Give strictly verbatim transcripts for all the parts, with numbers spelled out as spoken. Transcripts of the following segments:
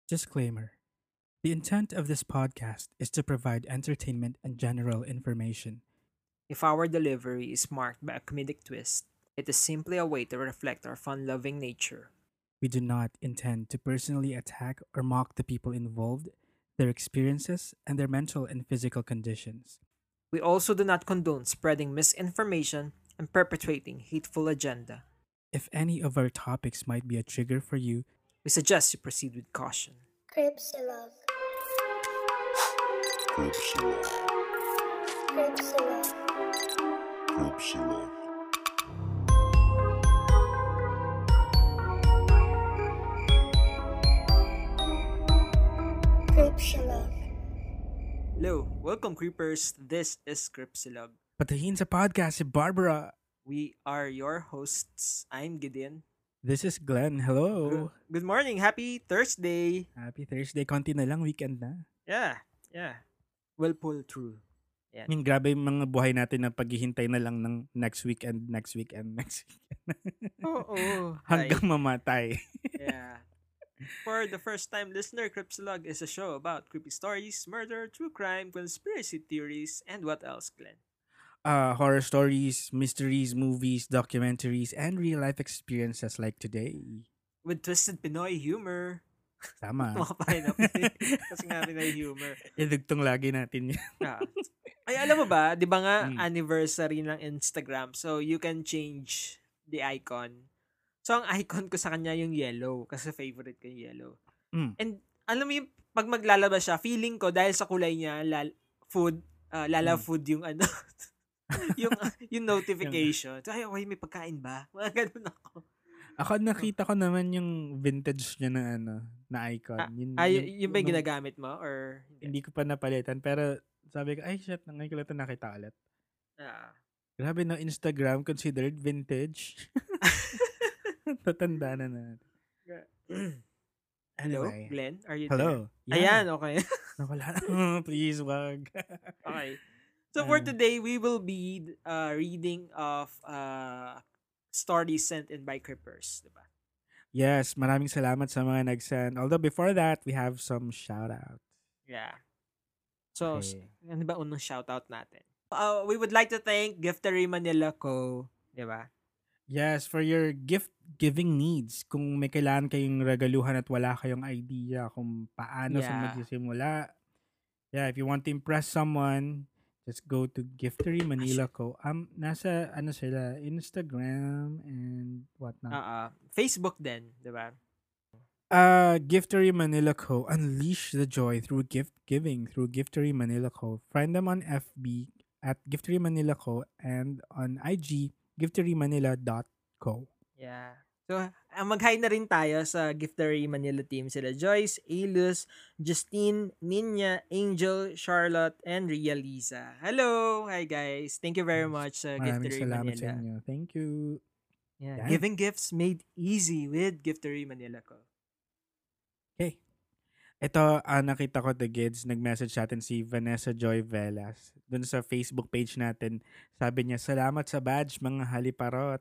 Disclaimer: the intent of this podcast is to provide entertainment and general information. If our delivery is marked by a comedic twist, it is simply a way to reflect our fun loving nature. We do not intend to personally attack or mock the people involved, their experiences, and their mental and physical conditions. We also do not condone spreading misinformation and perpetuating hateful agenda. If any of our topics might be a trigger for you, We suggest you proceed with caution. Cripsilog. Cripsilog. Cripsilog. Cripsilog. Cripsilog. Hello, welcome creepers. This is Scripsilog. patahin sa podcast si Barbara. We are your hosts. I'm Gideon. This is Glenn. Hello. Good, good morning. Happy Thursday. Happy Thursday. Konti na lang, weekend na. Yeah, yeah. Well pulled through. Yan. Yung grabe yung mga buhay natin na paghihintay na lang ng next weekend, next weekend, next weekend. Oo. Hanggang mamatay. Yeah. For the first time listener, Cripsilog is a show about creepy stories, murder, true crime, conspiracy theories, and what else, Glenn? Uh, horror stories, mysteries, movies, documentaries, and real-life experiences like today. With twisted Pinoy humor. Tama. Kumakapain na Pinoy. Kasi nga Pinoy humor. Idugtong lagi natin yan. Ah. Ay, alam mo ba, di ba nga Mm. anniversary ng Instagram, so you can change the icon. So, ang icon ko sa kanya yung yellow, kasi favorite ko yung yellow. Mm. And, alam mo yung, pag maglalabas siya, feeling ko, dahil sa kulay niya, lal, food, uh, lala Mm. food yung ano, yung, yung notification. So, ay, okay, may pagkain ba? Mga ganun ako. Ako nakita ko naman yung vintage niya na ano, na icon. Ah, Yun, ay, yun ba yung nung- ginagamit mo? Or, Hindi ko pa napalitan, pero sabi ko, ay shit, ngayon ko lang ito nakita ulit. Ah. Grabe no, Instagram considered vintage. Tatanda na natin. Hello, Anyway. Glenn? Are you Hello. there? Ayan, okay. Nawala. Please, wag. Okay. So for Ah. today, we will be uh, reading of uh, stories sent in by Creepers, diba? Yes, maraming salamat sa mga nag-send. Although before that, we have some shout-out. Yeah. So, s- Okay. ano ba unang shoutout natin? Uh, we would like to thank Giftery Manila Co. Diba? Yes, for your gift-giving needs. Kung may kailangan kayong regaluhan at wala kayong idea kung paano sa Yeah. magsisimula. Yeah, if you want to impress someone, just go to Giftery Manila Co. Um, nasa, ano sila, Instagram and whatnot. Uh, Facebook din, diba? Uh, Giftery Manila Co. Unleash the joy through gift giving through Giftery Manila Co. Find them on F B at Giftery Manila Co. and on I G gifterymanila dot co. Yeah. So, uh, mag-hi na rin tayo sa Giftery Manila team. Sila Joyce, Alus, Justine, Ninya, Angel, Charlotte, and Ria Lisa. Hello! Hi guys! Thank you very Yes. much sa Maraming Giftery salamat Manila. sa inyo. Thank you. Yeah. Yan. Giving gifts made easy with Giftery Manila ko. Okay. Ito, ah, nakita ko the gids, nag-message sa atin si Vanessa Joy Velas. Doon sa Facebook page natin, sabi niya, salamat sa badge, mga haliparot.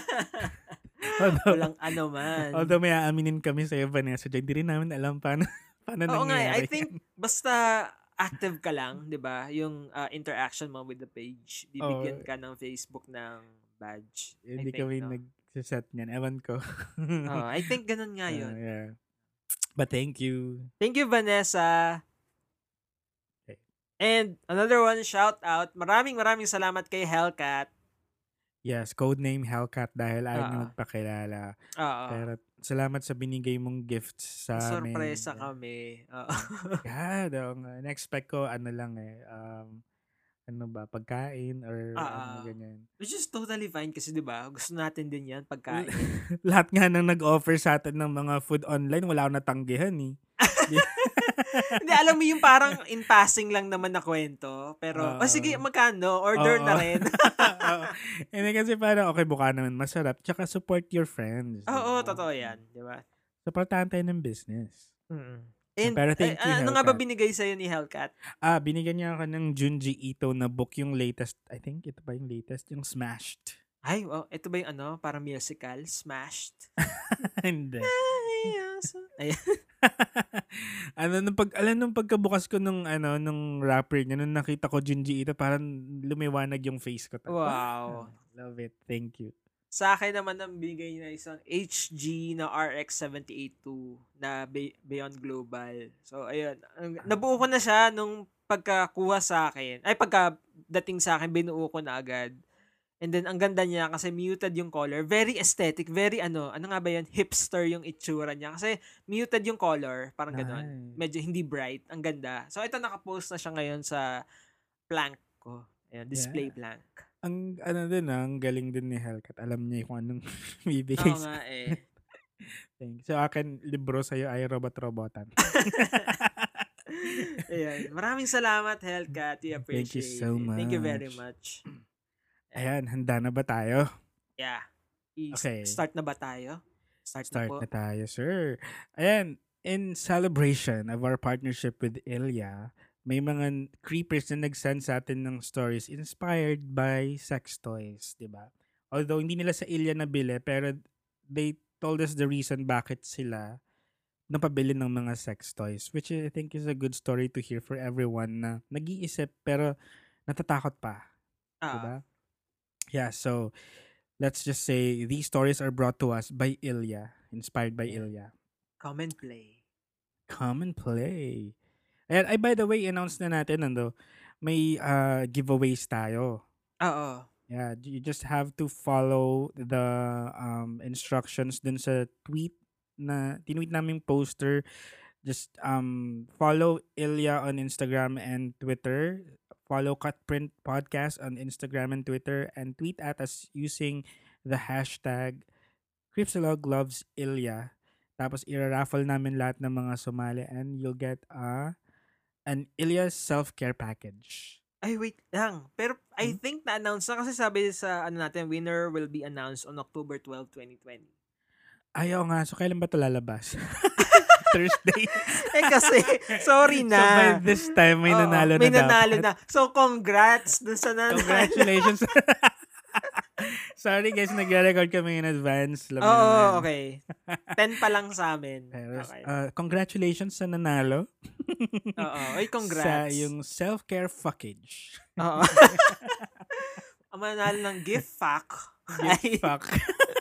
Although, Walang ano man. although may aaminin kami sa'yo, Vanessa Joy, hindi rin namin alam paano, paano Oo nga, eh, I nangyayari think yan. basta active ka lang, 'di ba? Yung uh, interaction mo with the page, bibigyan Oo. ka ng Facebook ng badge. I Hindi think, kami no? nag-set niyan. Ewan ko. Oh, I think ganun nga Ah, 'yun. yeah. But thank you. Thank you, Vanessa. Okay. And another one, shout out. Maraming maraming salamat kay Hellcat. Yes, codename Hellcat dahil ayaw niya Oo. magpakilala. Oo. Pero salamat sa binigay mong gifts sa amin. Sorpresa kami. Oo. God, oo nga. Na-expect ko ano lang eh. Um, ano ba, pagkain or ano Ah. ganyan. Which is totally fine kasi 'di ba? Gusto natin din 'yan pagkain. Lahat nga nang nag-offer sa atin ng mga food online, wala akong natanggihan eh. Hindi, alam mo yung parang in passing lang naman na kwento. Pero, Oo. oh sige, magkano? Order na Oo. rin. Oo. Hindi kasi parang, okay, buka naman, masarap. Tsaka support your friends. Oo, diba? totoo yan. Di ba? Supportahan tayo ng business. Mm. And, Pero thank eh, you, ano nga ba Hellcat. binigay sa'yo ni Hellcat? Ah, binigyan niya ako ng Junji Ito na book, yung latest. I think ito ba yung latest? Yung Smashed. Ay, oh, ito ba yung ano? Parang musical? Smashed? Hindi. Ay, ayan. Ano, nung pag, alam, nung pagkabukas ko nung, ano, nung wrapper niya, nung nakita ko Junji Ito, parang lumiwanag yung face ko. Wow. Love it. Thank you. Sa akin naman ang bigay na isang H G na R X seven eight two na Be- Beyond Global. So, ayun. Ang- Nabuo ko na siya nung pagkakuha sa akin. Ay, pagka dating sa akin, binuo ko na agad. And then, ang ganda niya kasi muted yung color. Very aesthetic. Very ano, ano nga ba yun? Hipster yung itsura niya. Kasi muted yung color. Parang ganon. Nice. Medyo hindi bright. Ang ganda. So, ito nakapost na siya ngayon sa plank ko. Ayan, display Yeah. plank. Ang, ano din, ah, ang galing din ni Hellcat. Alam niya kung anong bibigay Oo sa nga eh. atin. So, akin, libro sa'yo ay robot-robotan. Ayan. Maraming salamat, Hellcat. We Thank you appreciate so it. Thank you very much. much. Ayan, handa na ba tayo? Yeah. I- Okay. Start na ba tayo? Start, Start na po. na tayo, sir. Ayan, in celebration of our partnership with Ilya, may mga creepers na nag-send sa atin ng stories inspired by sex toys, di ba? Although hindi nila sa Ilya nabili, pero they told us the reason bakit sila napabili ng mga sex toys, which I think is a good story to hear for everyone na nag-iisip pero natatakot pa, Ah, di ba? Yeah, so let's just say these stories are brought to us by Ilya, inspired by Yeah. Ilya. come and play. Come and play. And ay, by the way, announce na natin, ano, may uh, giveaways tayo. Oo. Yeah, you just have to follow the um, instructions dun sa tweet na tinweet naming poster. Just um follow Ilya on Instagram and Twitter. Follow Cutprint Podcast on Instagram and Twitter, and tweet at us using the hashtag Cripsilog loves Ilya. Tapos ira-raffle namin lahat ng mga sumali and you'll get a an Ilya self-care package. Ay, wait lang. Pero I Hmm? think na-announce na kasi sabi sa ano natin, winner will be announced on October twelfth, twenty twenty. Ayaw nga. So, kailan ba ito lalabas? Thursday. Eh kasi, sorry So, by na. this time, may Oo, nanalo may na nanalo dapat. na. So, congrats dun sa nanalo. Congratulations. Sorry guys, nagre-record kami in advance. Alam niyo Oo, naman. okay. ten pa lang sa amin. Pero, Okay. uh, congratulations sa nanalo. Oo. Ay, Sa congrats. yung self-care fuckage. Oo. Ang manalo ng gift pack. Ay, Gift fuck.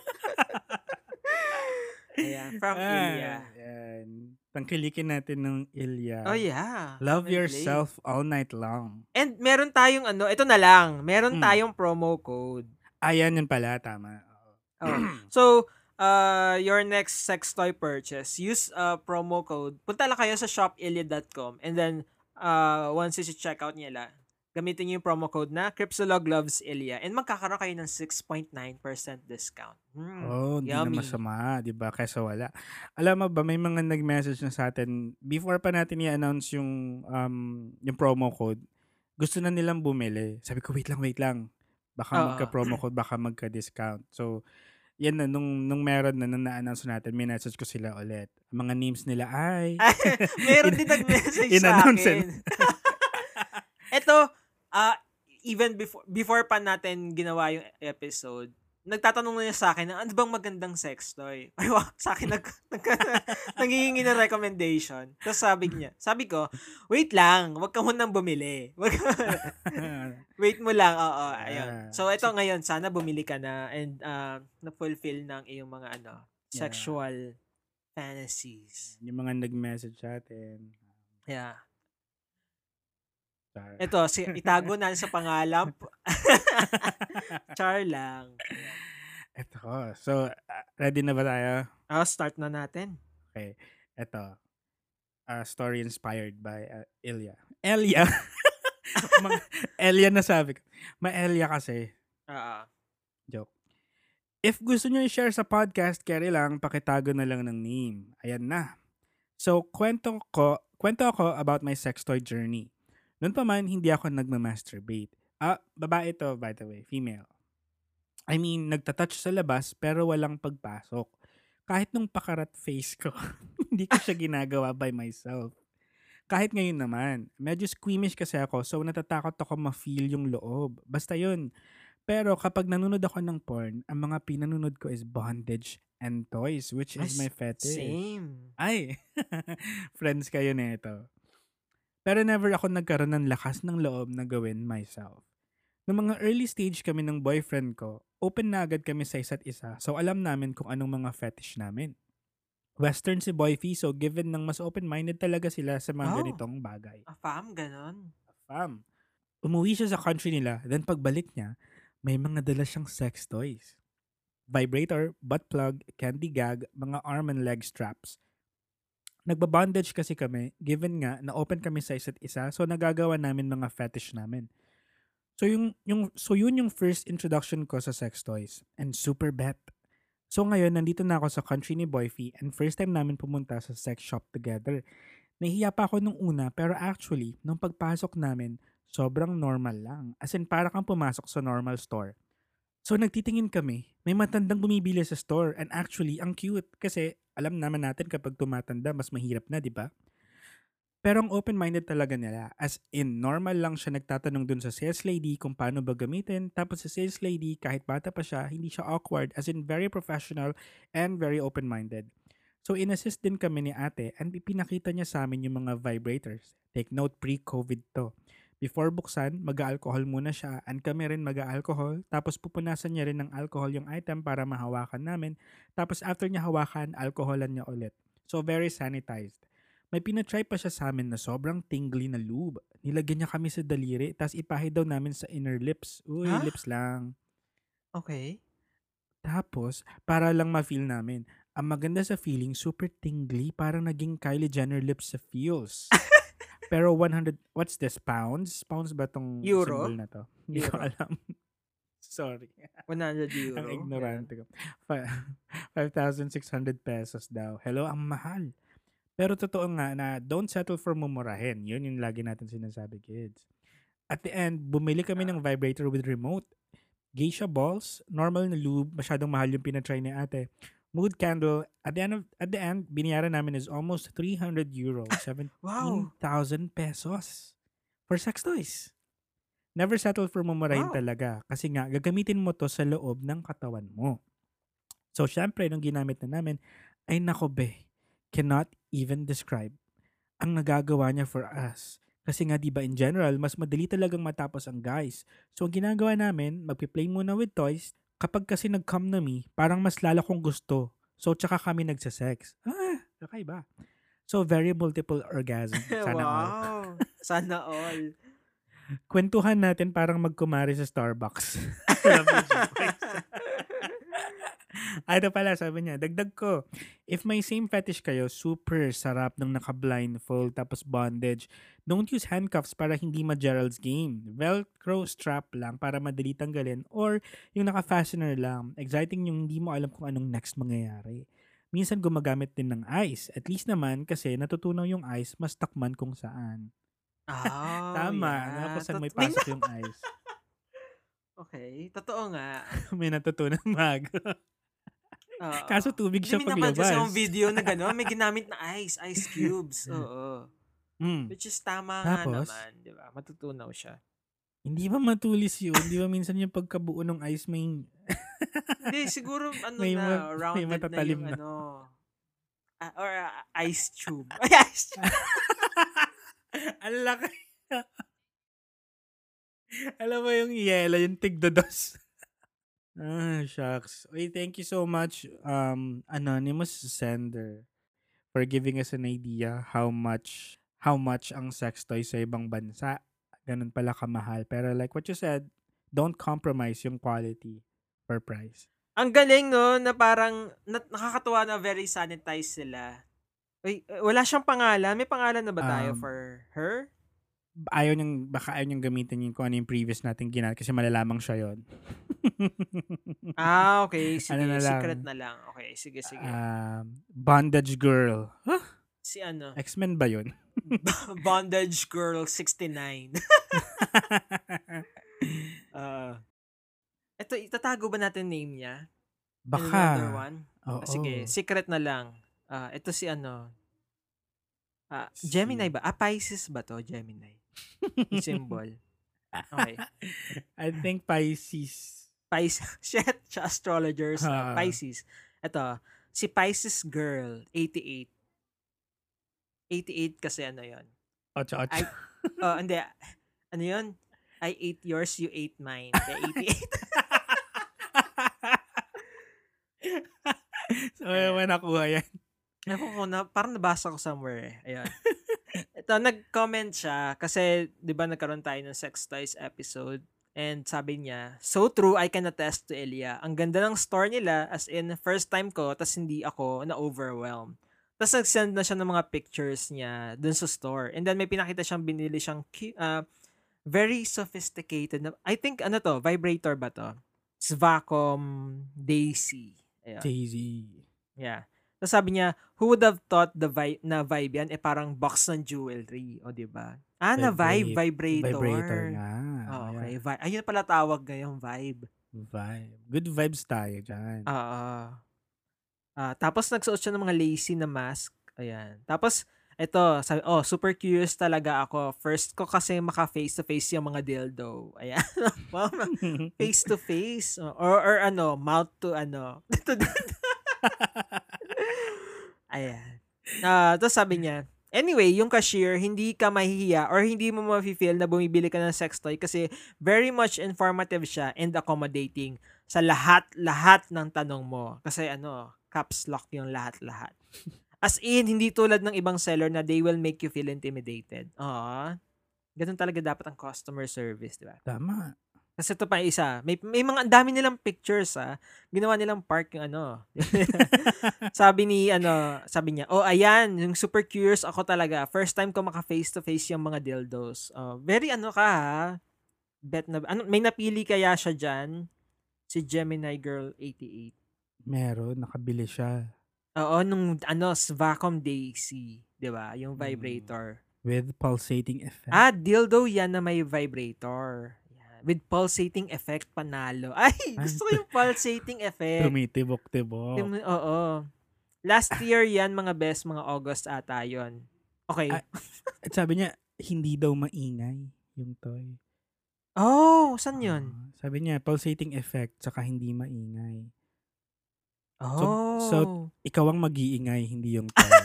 ayan, from Ah, Ilya. yan. Tangkilikin natin ng Ilya. Oh yeah. Love Come and play. yourself all night long. And meron tayong ano, ito na lang. Meron Hmm. tayong promo code. Ayan yun pala, tama. Oh. So, uh, your next sex toy purchase, use uh, promo code. Punta lang kayo sa shop ilya dot com and then uh, once you check out nila, gamitin niyo yung promo code na Cripsilog loves Ilya and magkakaroon kayo ng six point nine percent discount. Hmm, Oh, hindi na yummy. masama, 'di ba? Kaysa wala. Alam mo ba, may mga nag-message na sa atin before pa natin i-announce yung um yung promo code. Gusto na nilang bumili. Sabi ko, wait lang, wait lang. Baka Oo. magka-promo code, baka magka-discount. So, yan na, nung, nung meron na, nung na-announce natin, minessage ko sila ulit. Ang mga names nila ay... Meron din nag-message sa In-announce akin. Ito, uh, even before before pa natin ginawa yung episode, nagtatanong na niya sa akin, ano bang magandang sex toy? Ay, wow, sa akin nag, nag, nanghihingi ng recommendation. Tapos sabi niya, sabi ko, wait lang, wag ka munang bumili. Wag ka, wait mo lang, oo, ayun. Yeah. So, ito ngayon, sana bumili ka na and uh, na-fulfill ng iyong mga ano, Yeah. sexual fantasies. yung mga nag-message sa atin. Yeah. Char. Ito, si, itago na sa pangalan. Char lang. Ito ko. So, uh, ready na ba tayo? Oh, start na natin. Okay. Ito. A story inspired by uh, Ilya. Elia. Mga Elia na sabi ko. Ma-Elia kasi. Oo. Joke. If gusto nyo i-share sa podcast, carry lang, pakitago na lang ng name. Ayan na. So, kwento ko, kwento ako about my sex toy journey. Noon pa man, hindi ako nagmamasturbate. Ah, babae to, by the way. Female. I mean, nagtatouch sa labas, pero walang pagpasok. Kahit nung pakarat face ko, hindi ko siya ginagawa by myself. Kahit ngayon naman, medyo squeamish kasi ako, so natatakot ako ma-feel yung loob. Basta yun, Pero kapag nanonood ako ng porn, ang mga pinanonood ko is bondage and toys, which is my As, fetish. same. Ay, friends kayo nito. Pero never ako nagkaroon ng lakas ng loob na gawin myself. Noong mga early stage kami ng boyfriend ko, open na agad kami sa isa't isa, so alam namin kung anong mga fetish namin. Western si Boyfie, so given ng mas open-minded talaga sila sa mga Oh. ganitong bagay. A fam, ganon. Fam. Umuwi siya sa country nila, then pagbalik niya, may mga dala siyang sex toys. Vibrator, butt plug, candy gag, mga arm and leg straps. Nagbabondage kasi kami, given nga na open kami sa isa't isa, so nagagawa namin mga fetish namin. So yung, yung, so yun yung first introduction ko sa sex toys. And super bet. So ngayon, nandito na ako sa country ni Boyfie and first time namin pumunta sa sex shop together. Nahihiya pa ako nung una, pero actually, nung pagpasok namin, sobrang normal lang. As in, para kang pumasok sa normal store. So nagtitingin kami, may matandang bumibili sa store and actually, ang cute kasi alam naman natin kapag tumatanda, mas mahirap na, di ba? Pero ang open-minded talaga nila. As in, normal lang siya nagtatanong dun sa sales lady kung paano ba gamitin. Tapos sa sales lady, kahit bata pa siya, hindi siya awkward. As in, very professional and very open-minded. So, in-assist din kami ni ate and pinakita niya sa amin yung mga vibrators. Take note, pre-COVID to. Before buksan, mag-alcohol muna siya and kami rin mag-alcohol. Tapos pupunasan niya rin ng alcohol yung item para mahawakan namin. Tapos after niya hawakan, alcoholan niya ulit. So, very sanitized. May pinatry pa siya sa amin na sobrang tingly na lube. Nilagyan niya kami sa daliri, tapos ipahid daw namin sa inner lips. Uy, Huh? lips lang. Okay. Tapos, para lang ma-feel namin. Ang maganda sa feeling, super tingly, parang naging Kylie Jenner lips sa feels. Pero one hundred, what's this, pounds? Pounds ba tong Euro? symbol na to? Hindi ko Euro. alam. Sorry. one hundred euro. Ang ignorante ko. five thousand six hundred pesos daw. Hello, ang mahal. Pero totoo nga na don't settle for mumurahin. Yun yung lagi natin sinasabi, kids. At the end, bumili kami ng vibrator with remote. Geisha balls, normal na lube, masyadong mahal yung pinatry ni ate. Mood candle, at the end, of, at the end binayaran namin is almost three hundred euro, seventeen thousand pesos for sex toys. Never settle for mumurahin Wow. talaga kasi nga gagamitin mo to sa loob ng katawan mo. So, syempre, nung ginamit na namin, ay nako be, cannot even describe ang nagagawa niya for us. Kasi nga, di ba, in general, mas madali talagang matapos ang guys. So, ang ginagawa namin, magpi-play muna with toys. Kapag kasi nag-come na me, parang mas lalo kong gusto. So, tsaka kami nagsasex. Ah, kakaiba. So, very multiple orgasm. Sana all. Wow. Sana all. Kwentuhan natin parang magkumari sa Starbucks. Ay, ito pala, sabi niya, dagdag ko, if may same fetish kayo, super sarap ng naka-blindfold tapos bondage. Don't use handcuffs para hindi ma-Gerald's game. Velcro strap lang para madali tanggalin or yung naka-fastener lang. Exciting yung hindi mo alam kung anong next mangyayari. Minsan gumagamit din ng ice. At least naman kasi natutunaw yung ice, mas takman kung saan. Oh, Tama, yeah. na kung saan may Tot- may pasok yung ice. Okay, totoo nga. May natutunan mag. Oo. Kaso tubig siya Hindi, may napanood kasi paglabas. akong video na gano'n, may ginamit na ice, ice cubes. Oo. Mm. Which is tama nga Tapos? naman, di ba? Matutunaw siya. Hindi ba matulis yun? Di ba minsan yung pagkabuo ng ice may... Hindi, siguro ano May ma- na, may rounded na matatalim yung na. ano. ah, or ah, ice tube. Ay, ice tube. Ang laki. Alam mo yung yelo, yung tigdodos. Ah, shucks. Uy, thank you so much, um, anonymous sender, for giving us an idea how much how much ang sex toy sa ibang bansa. Ganun pala kamahal. Pero like what you said, don't compromise yung quality for price. Ang galing, no, na parang na, nakakatuwa na very sanitized sila. Uy, eh, wala siyang pangalan. May pangalan na ba tayo Um, for her? Ayaw niyang, baka ayaw niyang gamitin yung kung ano yung previous nating ginal kasi malalamang siya yon. Ah, okay. Sige, Ano na lang? secret na lang. Okay, sige, sige. Um, bondage girl. Huh? si ano? X-Men ba yun? Bondage Girl sixty-nine. Ah. Ito, itatago ba natin name niya? Another Baka. one? Oo. Ah, sige, secret na lang. Ah, ito si ano? Ah, Gemini Si- ba? Ah, Pisces ba to? Gemini. Yung symbol. Okay. I think Pisces. Pisces. Shit, siya astrologers. Uh, Ah. Pisces. Ito, si Pisces girl, eighty-eight. eighty-eight kasi ano yon. Ocho, ocho. Ay, oh, hindi. Ano yun? I ate yours, you ate mine. Kaya eighty-eight. So, may nakuha yan. Ewan ko na, parang nabasa ko somewhere eh. Ayun. Ito, nag-comment siya kasi, di ba nagkaroon tayo ng sex toys episode and sabi niya, so true, I can attest to Elia. Ang ganda ng store nila, as in, first time ko, tas hindi ako na-overwhelmed. Tas nag-send na siya ng mga pictures niya dun sa store. And then may pinakita siyang binili siyang cu- uh, very sophisticated. Na, I think, ano to, vibrator ba to? Svacom Daisy. Ayun. Jay-Z. Yeah. Tapos sabi niya, who would have thought the vibe, na vibe yan, eh parang box ng jewelry. O, diba? Ah, na vibe, Vibrate. vibrator. Vibrator nga. Oh, okay. Yeah. Vi- ayun pala tawag ngayong vibe. Vibe. Good vibes tayo dyan. Oo. Ah, tapos nagsuot siya ng mga lacy na mask. Ayan. Tapos, ito, sabi, oh, super curious talaga ako. First ko kasi maka face to face yung mga dildo. Ayan. Face to face. Or, or ano, mouth to ano. Ayan. Ah, tapos sabi niya, anyway, yung cashier, hindi ka mahihiya or hindi mo mafe-feel na bumibili ka ng sex toy kasi very much informative siya and accommodating sa lahat-lahat ng tanong mo. Kasi ano, caps lock yung lahat-lahat. As in, hindi tulad ng ibang seller na they will make you feel intimidated. Oo. Ganun talaga dapat ang customer service, di ba? Tama. Kasi ito pa isa. May, may mga ang dami nilang pictures, ha. Ginawa nilang park yung ano. Sabi ni, ano, sabi niya, oh, ayan, yung super curious ako talaga. First time ko maka face to face yung mga dildos. Oh, very ano ka, ha. Bet na, ano, may napili kaya siya dyan? Si Gemini Girl eighty-eight. Meron, nakabili siya. Oo, nung, ano, Svacom Daisy. Di ba? Yung vibrator. With pulsating effect. Ah, dildo yan na may vibrator. Yan. With pulsating effect, panalo. Ay, gusto ko yung pulsating effect. Tumitibok-tibok. Tum- Oo. Last year yan, mga best, mga August ata yun. Okay. Ah, At sabi niya, hindi daw maingay yung toy. Oh, saan yun? Ah, sabi niya, pulsating effect, saka hindi maingay. Oh. so, Ikaw ang mag-iingay, hindi yung toy.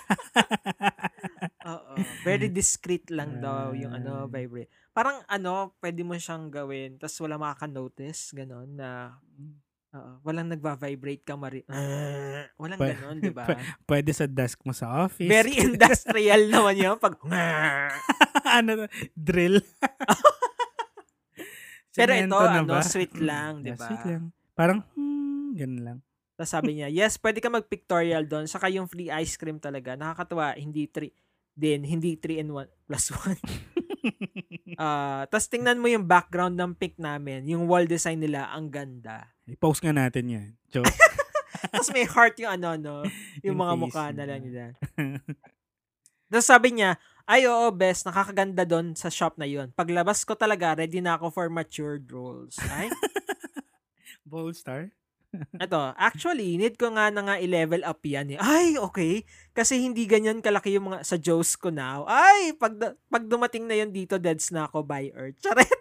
Oo. Very discreet lang daw yung ano, Ah. vibrate. Parang ano, pwede mo siyang gawin, tapos wala makaka-notice, gano'n, na oo, walang nagva-vibrate ka mari. Uh, walang Pwe- gano'n, di ba? Pwe- Pwede sa desk mo sa office. Very industrial naman yun. Pag, ano, drill. pero ito, Semento na ano, ba? sweet Mm, lang, di yeah, ba? Sweet lang. Parang, hmm, ganun lang. Tapos sabi niya, yes, pwede ka mag-pictorial doon. Saka yung free ice cream talaga. Nakakatuwa, hindi three, din, hindi three and one plus one. uh, Tapos tingnan mo yung background ng pic namin. Yung wall design nila, ang ganda. I-post nga natin yan. Joke. Tapos may heart yung ano, no? Yung, Yung mga face mukha na nila. lang nila. Tapos sabi niya, ay oo, best, nakakaganda doon sa shop na yun. Paglabas ko talaga, ready na ako for matured roles. Ay, Bold star? eto, actually, need ko nga na nga i-level up yan eh. Ay, okay. Kasi hindi ganyan kalaki yung mga sa Joes ko now. Ay, pag, pag dumating na yun dito, deads na ako by Earth. Charet!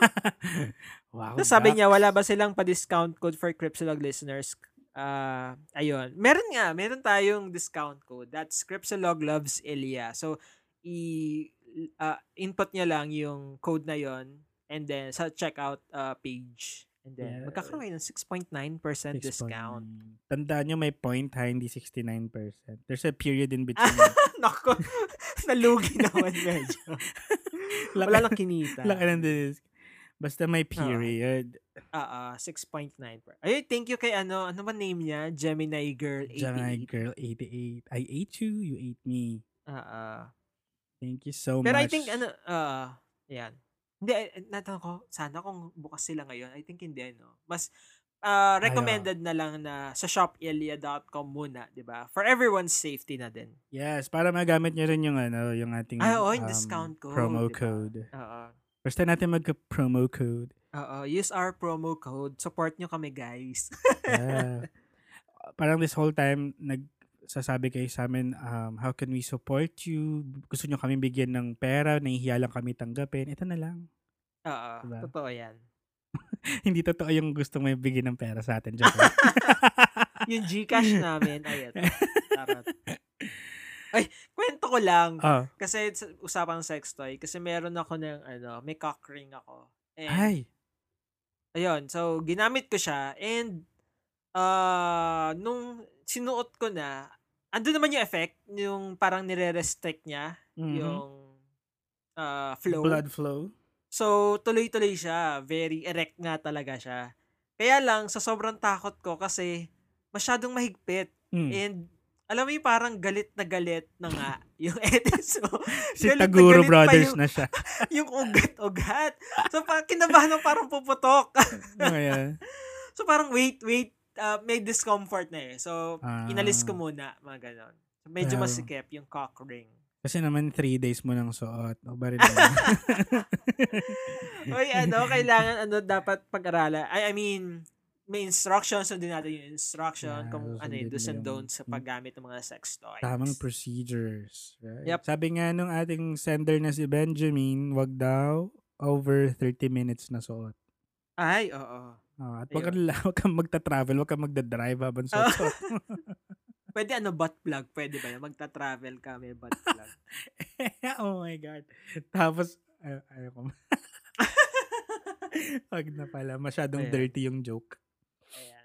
Wow. So, sabi Dax. niya, wala ba silang pa-discount code for Cripsilog listeners? Ah, ayun. Meron nga, meron tayong discount code. That's Cripsilog Loves Elia. So, i ah, input niya lang yung code na yon and then sa checkout uh, page. And then, Yeah. magkakaroon kayo ng six point nine percent discount. Tandaan nyo, may point ha, hindi sixty-nine percent. There's a period in between. Nako, nalugi naman medyo. Wala lang kinita. Laki ng dis- Basta may period. Ah, uh, six point nine percent. Ay, thank you kay ano, ano ba name niya? Gemini Girl eighty-eight. Gemini Girl eighty-eight. I ate you, you ate me. Ah, ah. Thank you so Pero I much. think, ano, ah, yan. Hindi, eh, natanong ko, sana kung bukas sila ngayon, I think hindi, no? Mas, ah, recommended na lang na sa shop elia dot com muna, di ba? For everyone's safety na din. Yes, para magamit nyo rin yung ano, yung ating Ah, oo, yung um, discount code, promo diba? code. Oo. First time natin magka-promo code. Oo, use our promo code. Support nyo kami, guys. Yeah. Parang this whole time, nagsasabi kayo sa amin, um, how can we support you? Gusto nyo kami bigyan ng pera, nahihiya lang kami tanggapin. Ito na lang. Oo, Diba? totoo yan. Hindi totoo yung gusto mo ibigay ng pera sa atin. Joke lang. Yung Gcash namin, ay ito. Tarot. Ay, kwento ko lang. Oh. Kasi sa usapang sex toy. Kasi meron ako ng, ano, may cock ring ako. And, Ay. ayun, so, ginamit ko siya. And, uh, nung sinuot ko na, ando naman yung effect, yung parang nire-restrict niya, Mhm. yung uh, flow. Blood flow. So, tuloy-tuloy siya. Very erect nga talaga siya. Kaya lang, sa sobrang takot ko kasi masyadong mahigpit. Mm. And, alam mo yung parang galit na galit na nga yung edits mo. Si Galit na Taguro galit pa Brothers yung, na siya. yung ugat-ugat. So, parang kinabahan mo parang puputok. Ngayon. So, parang wait, wait. Uh, may discomfort na eh. So, Ah. inalis ko muna. Mga ganon. So, medyo Well, masikip yung cock ring. Kasi naman three days mo nang suot. O ba rin naman? Uy, ano, kailangan, ano, dapat pag-aralan. I, I mean, may instructions, sundin natin yung instruction, Yeah, kung ano susundin yung do's mo and yung- don'ts sa paggamit ng mga sex toys. Tamang procedures. Right? Yep. Sabi nga nung ating sender na si Benjamin, wag daw over thirty minutes na suot. Ay, oo. Oh, at wag, Ayun. ka, wag kang magta-travel, wag kang magda-drive habang suot. Pwede ano, butt plug. Pwede ba yun? Magta-travel ka, may butt plug. Oh my God. Tapos, ay, ayoko. Wag na pala. Masyadong Ayan. dirty yung joke. Ayan.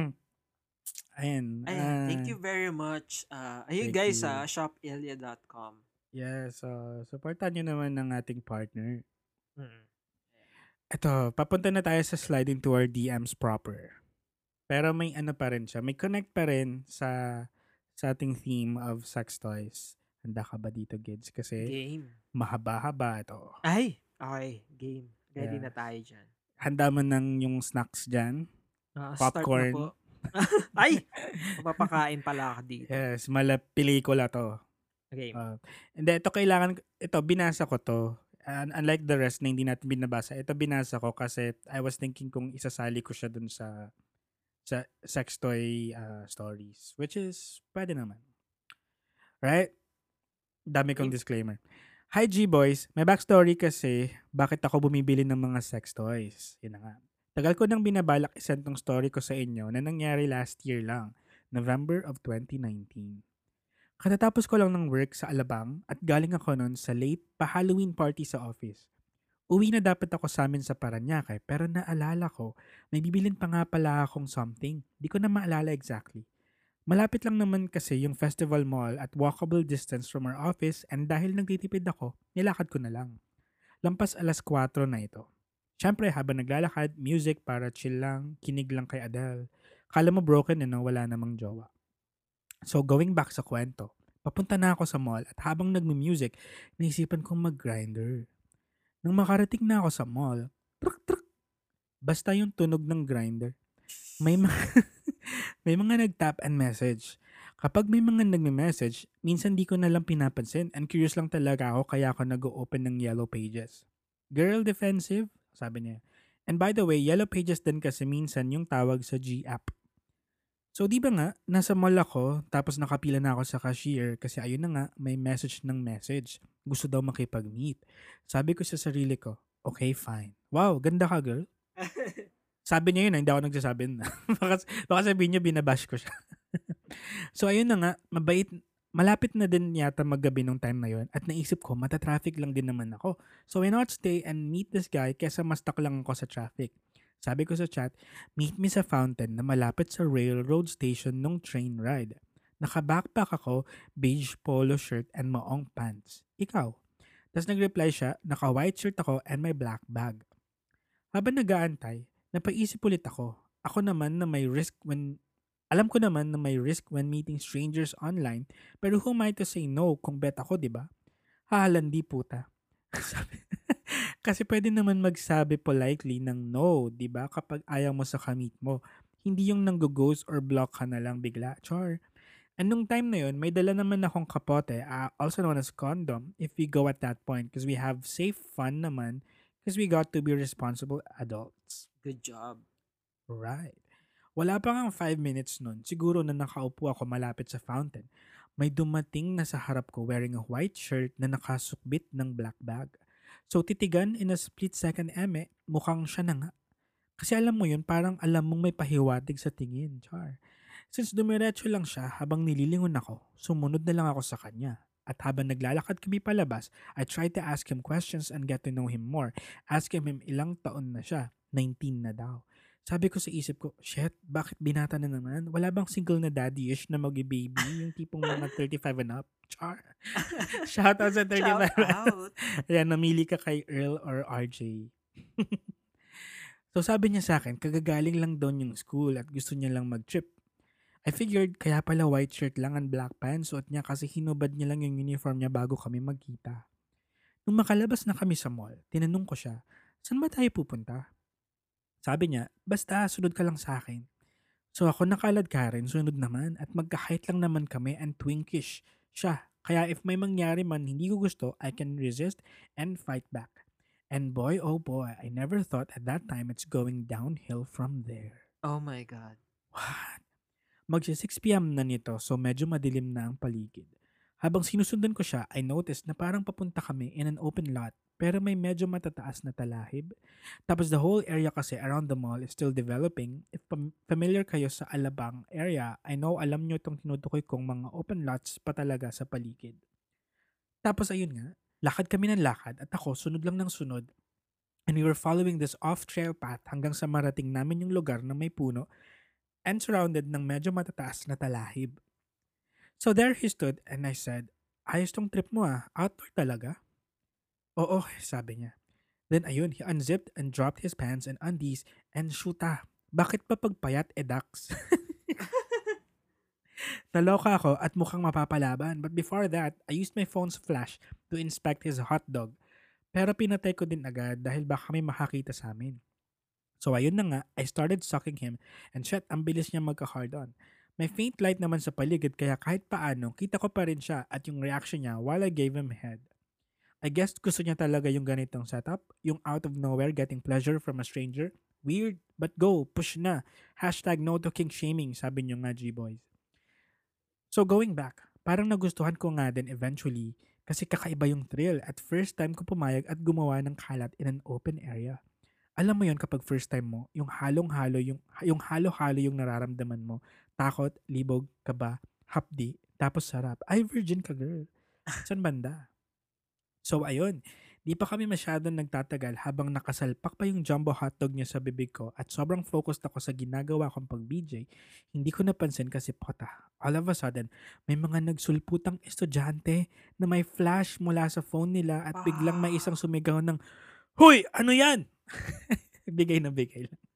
Ayan. Ayan. Thank ah, you very much. Uh, ayun thank guys, you. sa shop ilya dot com. Yeah, so supportan nyo naman ng ating partner. Mm. Ito, papunta na tayo sa sliding to our D Ms proper. Pero may ano pa rin siya. May connect pa rin sa sa ating theme of sex toys. Handa ka ba dito, Gids? Kasi Game. mahaba-haba ito. Ay, okay. Game. Ready Yeah. na tayo dyan. Handa mo ng yung snacks dyan. Ah, Popcorn. Start na po. Ay! Mapapakain pala ako dito. Yes, mala pelikula to. Game. Uh, hindi, ito kailangan, ito, binasa ko to. Un- unlike the rest na hindi natin binabasa, ito binasa ko kasi I was thinking kung isasali ko siya dun sa sa sex toy uh, stories. Which is, pwede naman. Right? Dami kong disclaimer. Hi G-Boys, may backstory kasi bakit ako bumibili ng mga sex toys. Yun na nga. Tagal ko nang binabalak isend tong story ko sa inyo na nangyari last year lang, November of twenty nineteen. Katatapos ko lang ng work sa Alabang at galing ako nun sa late pa-Halloween party sa office. Uwi na dapat ako sa amin sa Paranaque pero naalala ko, may bibilin pa nga pala akong something. Di ko na maalala exactly. Malapit lang naman kasi yung festival mall at walkable distance from our office and dahil nagtitipid ako, nilakad ko na lang. Lampas alas kwatro na ito. Siyempre habang naglalakad, music para chill lang, kinig lang kay Adele. Kala mo broken eh no, wala namang jowa. So going back sa kwento, papunta na ako sa mall at habang nagme-music, naisipan kong mag-grinder. Nang makarating na ako sa mall, truk truk, basta yung tunog ng grinder. May mga, may mga nag-tap and message. Kapag may mga nagme-message, minsan di ko na lang pinapansin and curious lang talaga ako kaya ako nag-open ng Yellow Pages. Girl defensive? Sabi niya. And by the way, Yellow Pages din kasi minsan yung tawag sa G-app. So di ba nga, nasa mall ako tapos nakapila na ako sa cashier kasi ayun na nga, may message ng message. Gusto daw makipag-meet. Sabi ko sa sarili ko, okay fine. Wow, ganda ka girl. Sabi niya yun, hindi ako nagsasabi na. baka, baka sabihin niya, binabash ko siya. So, ayun na nga, mabait, malapit na din yata maggabi nung time na yun at naisip ko, mata-traffic lang din naman ako. So, why not stay and meet this guy kesa mas stuck lang ako sa traffic. Sabi ko sa chat, meet me sa fountain na malapit sa railroad station nung train ride. Naka-backpack ako, beige polo shirt and maong pants. Ikaw? Tapos nag-reply siya, naka-white shirt ako and my black bag. Habang nag-aantay, napaisip ulit ako. Ako naman na may risk when... Alam ko naman na may risk when meeting strangers online, pero who am I to say no kung bet ako, di ba? Hahalandi puta. Sabi, kasi pwede naman magsabi politely ng no, di ba? Kapag ayaw mo sa kamit mo. Hindi yung nang-ghost or block ka na lang bigla. Char. And nung time na yun, may dala naman akong kapote, uh, also known as condom, if we go at that point. Because we have safe fun naman, because we got to be responsible adults. Good job. Right. Wala pa nga five minutes nun. Siguro na nakaupo ako malapit sa fountain. May dumating na sa harap ko wearing a white shirt na nakasukbit ng black bag. So titigan in a split second, eme, mukhang siya na nga. Kasi alam mo yun, parang alam mong may pahiwatig sa tingin, char. Since dumiretso lang siya habang nililingon ako, sumunod na lang ako sa kanya. At habang naglalakad kami palabas, I tried to ask him questions and get to know him more. Ask him him ilang taon na siya. nineteen na daw. Sabi ko sa isip ko, shit, bakit binata na naman? Wala bang single na daddy-ish na mag-baby? Yung tipong mga thirty-five and up? Char. Shout out sa Shout thirty-five and up. out. Ayan, namili ka kay Earl or R J. So sabi niya sa akin, kagagaling lang doon yung school at gusto niya lang mag-trip. I figured kaya pala white shirt lang and black pants suot niya kasi hinubad niya lang yung uniform niya bago kami magkita. Nung makalabas na kami sa mall, tinanong ko siya, saan ba tayo pupunta? Sabi niya, basta sunod ka lang sa akin. So ako nakalad ka rin, sunod naman at magka-height lang naman kami and twinkish siya. Kaya if may mangyari man hindi ko gusto, I can resist and fight back. And boy, oh boy, I never thought at that time it's going downhill from there. Oh my God. What? Magsi six p.m. na nito so medyo madilim na ang paligid. Habang sinusundan ko siya, I noticed na parang papunta kami in an open lot pero may medyo matataas na talahib. Tapos the whole area kasi around the mall is still developing. If pam- familiar kayo sa Alabang area, I know alam nyo itong tinutukoy kong mga open lots pa talaga sa paligid. Tapos ayun nga, lakad kami ng lakad at ako sunod lang ng sunod. And we were following this off-trail path hanggang sa marating namin yung lugar na may puno and surrounded ng medyo matataas na talahib. So there he stood and I said, ayos tong trip mo ah, outdoor talaga? Oo, sabi niya. Then ayun, he unzipped and dropped his pants and undies and shoota. Bakit pa pagpayat edax? Naloka ako at mukhang mapapalaban. But before that, I used my phone's flash to inspect his hot dog. Pero pinatay ko din agad dahil baka may makakita sa amin. So ayun na nga, I started sucking him and shit, ang bilis niya magka-hard on. May faint light naman sa paligid kaya kahit paano, kita ko pa rin siya at yung reaction niya while I gave him head. I guess gusto niya talaga yung ganitong setup, yung out of nowhere getting pleasure from a stranger. Weird, but go, push na. Hashtag no to king shaming, sabi niyo nga G-boys. So going back, parang nagustuhan ko nga din eventually kasi kakaiba yung thrill at first time ko pumayag at gumawa ng kalat in an open area. Alam mo yon kapag first time mo, yung halong-halo, yung, yung halo-halo yung nararamdaman mo. Takot, libog, kaba, hapdi, tapos sarap. Ay, virgin ka girl. Saan banda? So ayun, di pa kami masyadong nagtatagal habang nakasalpak pa yung jumbo hotdog niya sa bibig ko at sobrang focused ako sa ginagawa kong pag-B J, hindi ko napansin kasi pota. All of a sudden, may mga nagsulputang estudyante na may flash mula sa phone nila at biglang may isang sumigaw ng, Hoy! Ano yan? Bigay na bigay lang.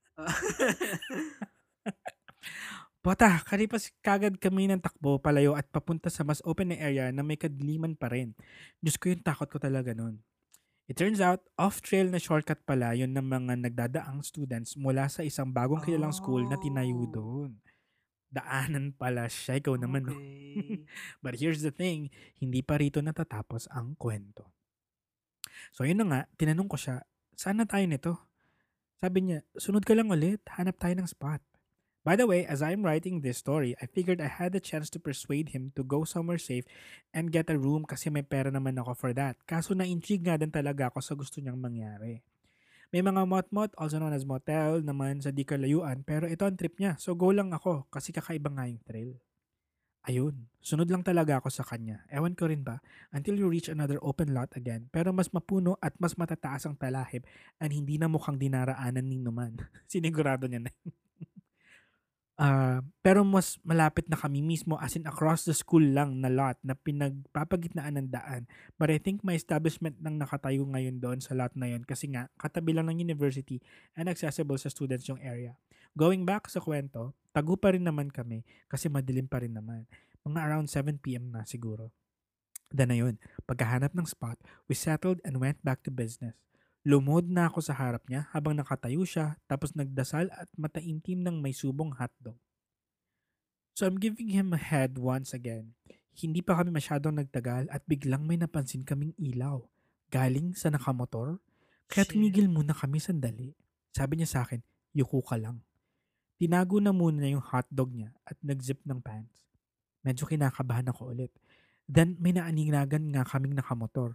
Pota, karipas kagad kami ng takbo palayo at papunta sa mas open na area na may kadiliman pa rin. Diyos ko yung takot ko talaga nun. It turns out, off-trail na shortcut pala yun ng mga nagdadaang students mula sa isang bagong kilalang school na tinayo doon. Daanan pala siya, ikaw naman. No? Okay. But here's the thing, hindi pa rito natatapos ang kwento. So yun na nga, tinanong ko siya, saan na tayo nito? Sabi niya, sunod ka lang ulit, hanap tayo ng spot. By the way, as I'm writing this story, I figured I had the chance to persuade him to go somewhere safe and get a room kasi may pera naman ako for that. Kaso na-intrigue nga din talaga ako sa gusto niyang mangyari. May mga mot-mot, also known as motel, naman sa di kalayuan, pero ito ang trip niya. So go lang ako kasi kakaiba nga yung thrill. Ayun, sunod lang talaga ako sa kanya. Ewan ko rin ba, until you reach another open lot again, pero mas mapuno at mas matataas ang talahib and hindi na mukhang dinaraanan ni naman. Sinigurado niya na. Uh, pero mas malapit na kami mismo as in across the school lang na lot na pinagpapagitnaan ng daan. But I think my establishment nang nakatayo ngayon doon sa lot na yun kasi nga katabi lang ng university and accessible sa students yung area. Going back sa kwento, tago pa rin naman kami kasi madilim pa rin naman. Mga around seven p.m. na siguro. Then ayun, pagkahanap ng spot, we settled and went back to business. Lumod na ako sa harap niya habang nakatayo siya tapos nagdasal at mataimtim ng may subong hotdog. So I'm giving him a head once again. Hindi pa kami masyadong nagtagal at biglang may napansin kaming ilaw. Galing sa nakamotor. Kaya tumigil muna kami sandali. Sabi niya sa akin, yuko ka lang. Tinago na muna yung hotdog niya at nag-zip ng pants. Medyo kinakabahan ako ulit. Then may naaninagan nga kaming nakamotor.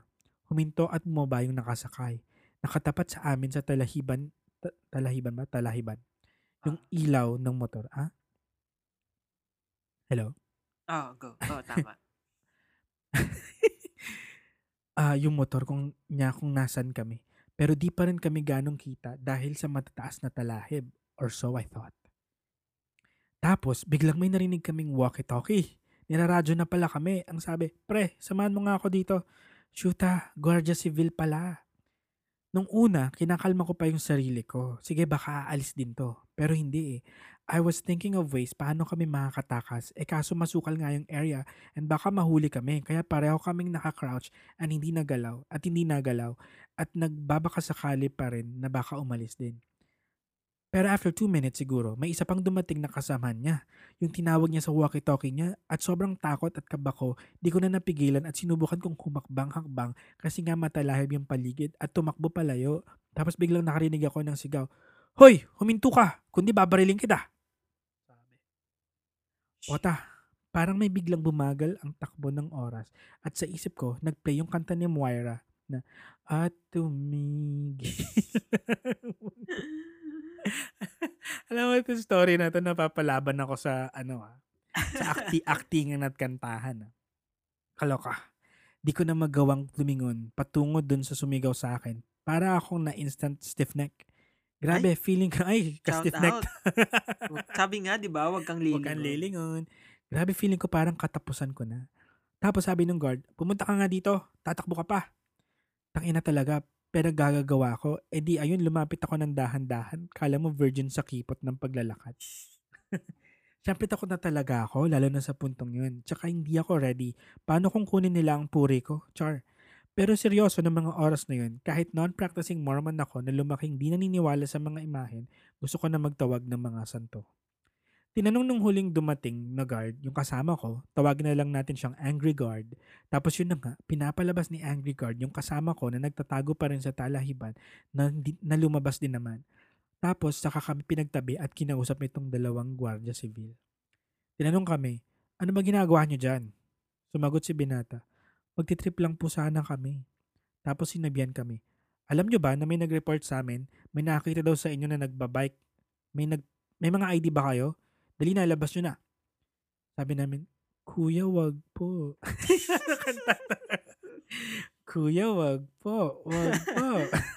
Huminto at bumaba yung nakasakay. Nakatapat sa amin sa talahiban, ta- talahiban ba? Talahiban. Yung Ah. ilaw ng motor. Ah? Hello? Oh, go. Oh, tama. Ah, yung motor kung niya kung nasan kami. Pero di pa rin kami ganong kita dahil sa matataas na talahib. Or so I thought. Tapos, biglang may narinig kaming walkie-talkie. Niraradyo na pala kami. Ang sabi, pre, samahan mo nga ako dito. Shoota, Guardia Civil pala. Nung una, kinakalma ko pa yung sarili ko. Sige, baka aalis din to. Pero hindi eh. I was thinking of ways paano kami makakatakas. Eh kaso masukal nga yung area and baka mahuli kami. Kaya pareho kaming nakakrouch and hindi nagalaw at hindi nagalaw at nagbabakasakali pa rin na baka umalis din. Pero after two minutes siguro, may isa pang dumating na kasamahan niya. Yung tinawag niya sa walkie-talkie niya at sobrang takot at kaba ko, di ko na napigilan at sinubukan kong humakbang-hakbang kasi nga matalahib yung paligid at tumakbo palayo. Tapos biglang nakarinig ako ng sigaw, "Hoy, huminto ka, kundi babariling kita." Sabi. Pota, parang may biglang bumagal ang takbo ng oras at sa isip ko, nagplay yung kanta ni Moira na at tumigil. Alam mo ito story na to, napapalaban ako sa ano ah, sa acti actingan at kantahan. Ah. Kaloka. Di ko na magawang lumingon patungo dun sa sumigaw sa akin. Para akong na instant stiff neck. Grabe, feeling ko ay ka Shout stiff neck. out. Sabi nga, di ba, wag kang Huwag kang lilingon. lilingon. Grabe, feeling ko parang katapusan ko na. Tapos sabi ng guard, pumunta ka nga dito, tatakbo ka pa. Tangina talaga, pero gagagawa ko. Eh di ayun, lumapit ako ng dahan-dahan. Kala mo virgin sa kipot ng paglalakad. Siyempre takot na talaga ako, lalo na sa puntong yun. Tsaka hindi ako ready. Paano kung kunin nila ang puri ko? Char. Pero seryoso ng mga oras na yun, kahit non-practicing Mormon ako na lumaking di naniniwala sa mga imahen, gusto ko na magtawag ng mga santo. Tinanong nung huling dumating na guard, yung kasama ko, tawagin na lang natin siyang Angry Guard. Tapos yun na nga, pinapalabas ni Angry Guard yung kasama ko na nagtatago pa rin sa talahiban na, na lumabas din naman. Tapos saka kami pinagtabi at kinausap itong dalawang Guardia Civil. Tinanong kami, ano ba ginagawa niyo dyan? Sumagot si Binata, magtitrip lang po sana kami. Tapos sinabihan kami, alam nyo ba na may nag-report sa amin, may nakakita daw sa inyo na nagbabike, may, nag, may mga I D ba kayo? Dali na, labas nyo na. Sabi namin, Kuya, wag po. Kuya, wag po. Wag po.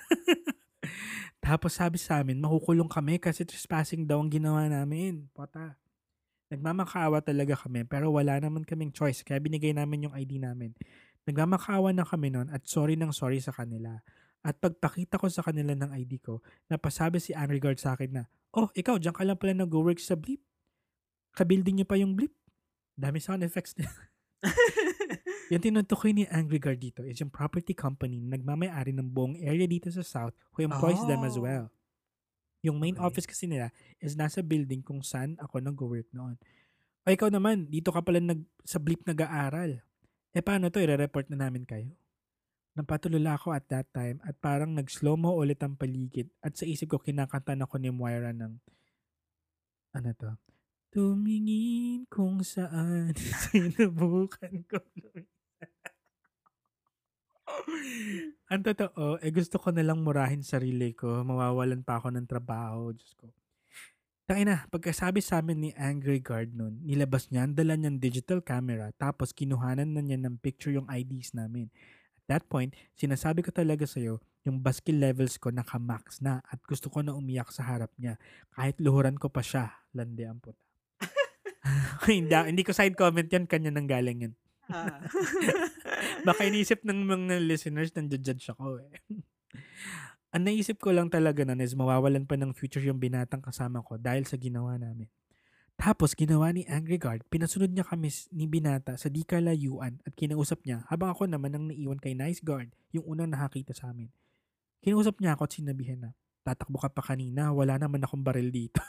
Tapos sabi sa amin, makukulong kami kasi trespassing daw ang ginawa namin. Pota. Nagmamakaawa talaga kami pero wala naman kaming choice kaya binigay namin yung I D namin. Nagmamakaawa na kami noon at sorry ng sorry sa kanila. At pagpakita ko sa kanila ng I D ko, napasabi si Angry Guard sa akin na, oh, ikaw, dyan ka lang pala nag-work sa Bleep. Kabuilding niyo pa yung Bleep. Dami sound effects niya. Yung tinutukoy ni Angry Guard dito is yung property company na nagmamayari ng buong area dito sa South who employs oh. them as well. Yung main okay. office kasi nila is nasa building kung saan ako nag-work noon. O ikaw naman, dito ka pala nag, sa Bleep nag-aaral. Eh paano to, i-report na namin kayo? Napatulala ako at that time at parang nag-slow-mo ulit ang paligid at sa isip ko kinakanta na ko ni Moira ng ano to? Tumingin kung saan sinubukan ko. Ang totoo, eh gusto ko nalang murahin sarili ko. Mawawalan pa ako ng trabaho. Diyos ko. Tangina, pagkasabi sa amin ni Angry Guard nun, nilabas niya, dala niyang digital camera, tapos kinuhanan na niya ng picture yung I Ds namin. At that point, sinasabi ko talaga sa'yo, yung basket levels ko naka-max na at gusto ko na umiyak sa harap niya. Kahit luhuran ko pa siya, landi ang puta. hindi, hindi ko side comment yan, kanya nang galing yun. Ah. Baka inisip ng mga listeners nandiyan ako eh. Ang naisip ko lang talaga nun is mawawalan pa ng future yung binatang kasama ko dahil sa ginawa namin. Tapos ginawa ni Angry Guard, pinasunod niya kami ni Binata sa di kalayuan at kinausap niya habang ako naman ang naiwan kay Nice Guard, yung unang nakakita sa amin. Kinausap niya ako at sinabihan na, tatakbo ka pa kanina, wala naman akong baril dito.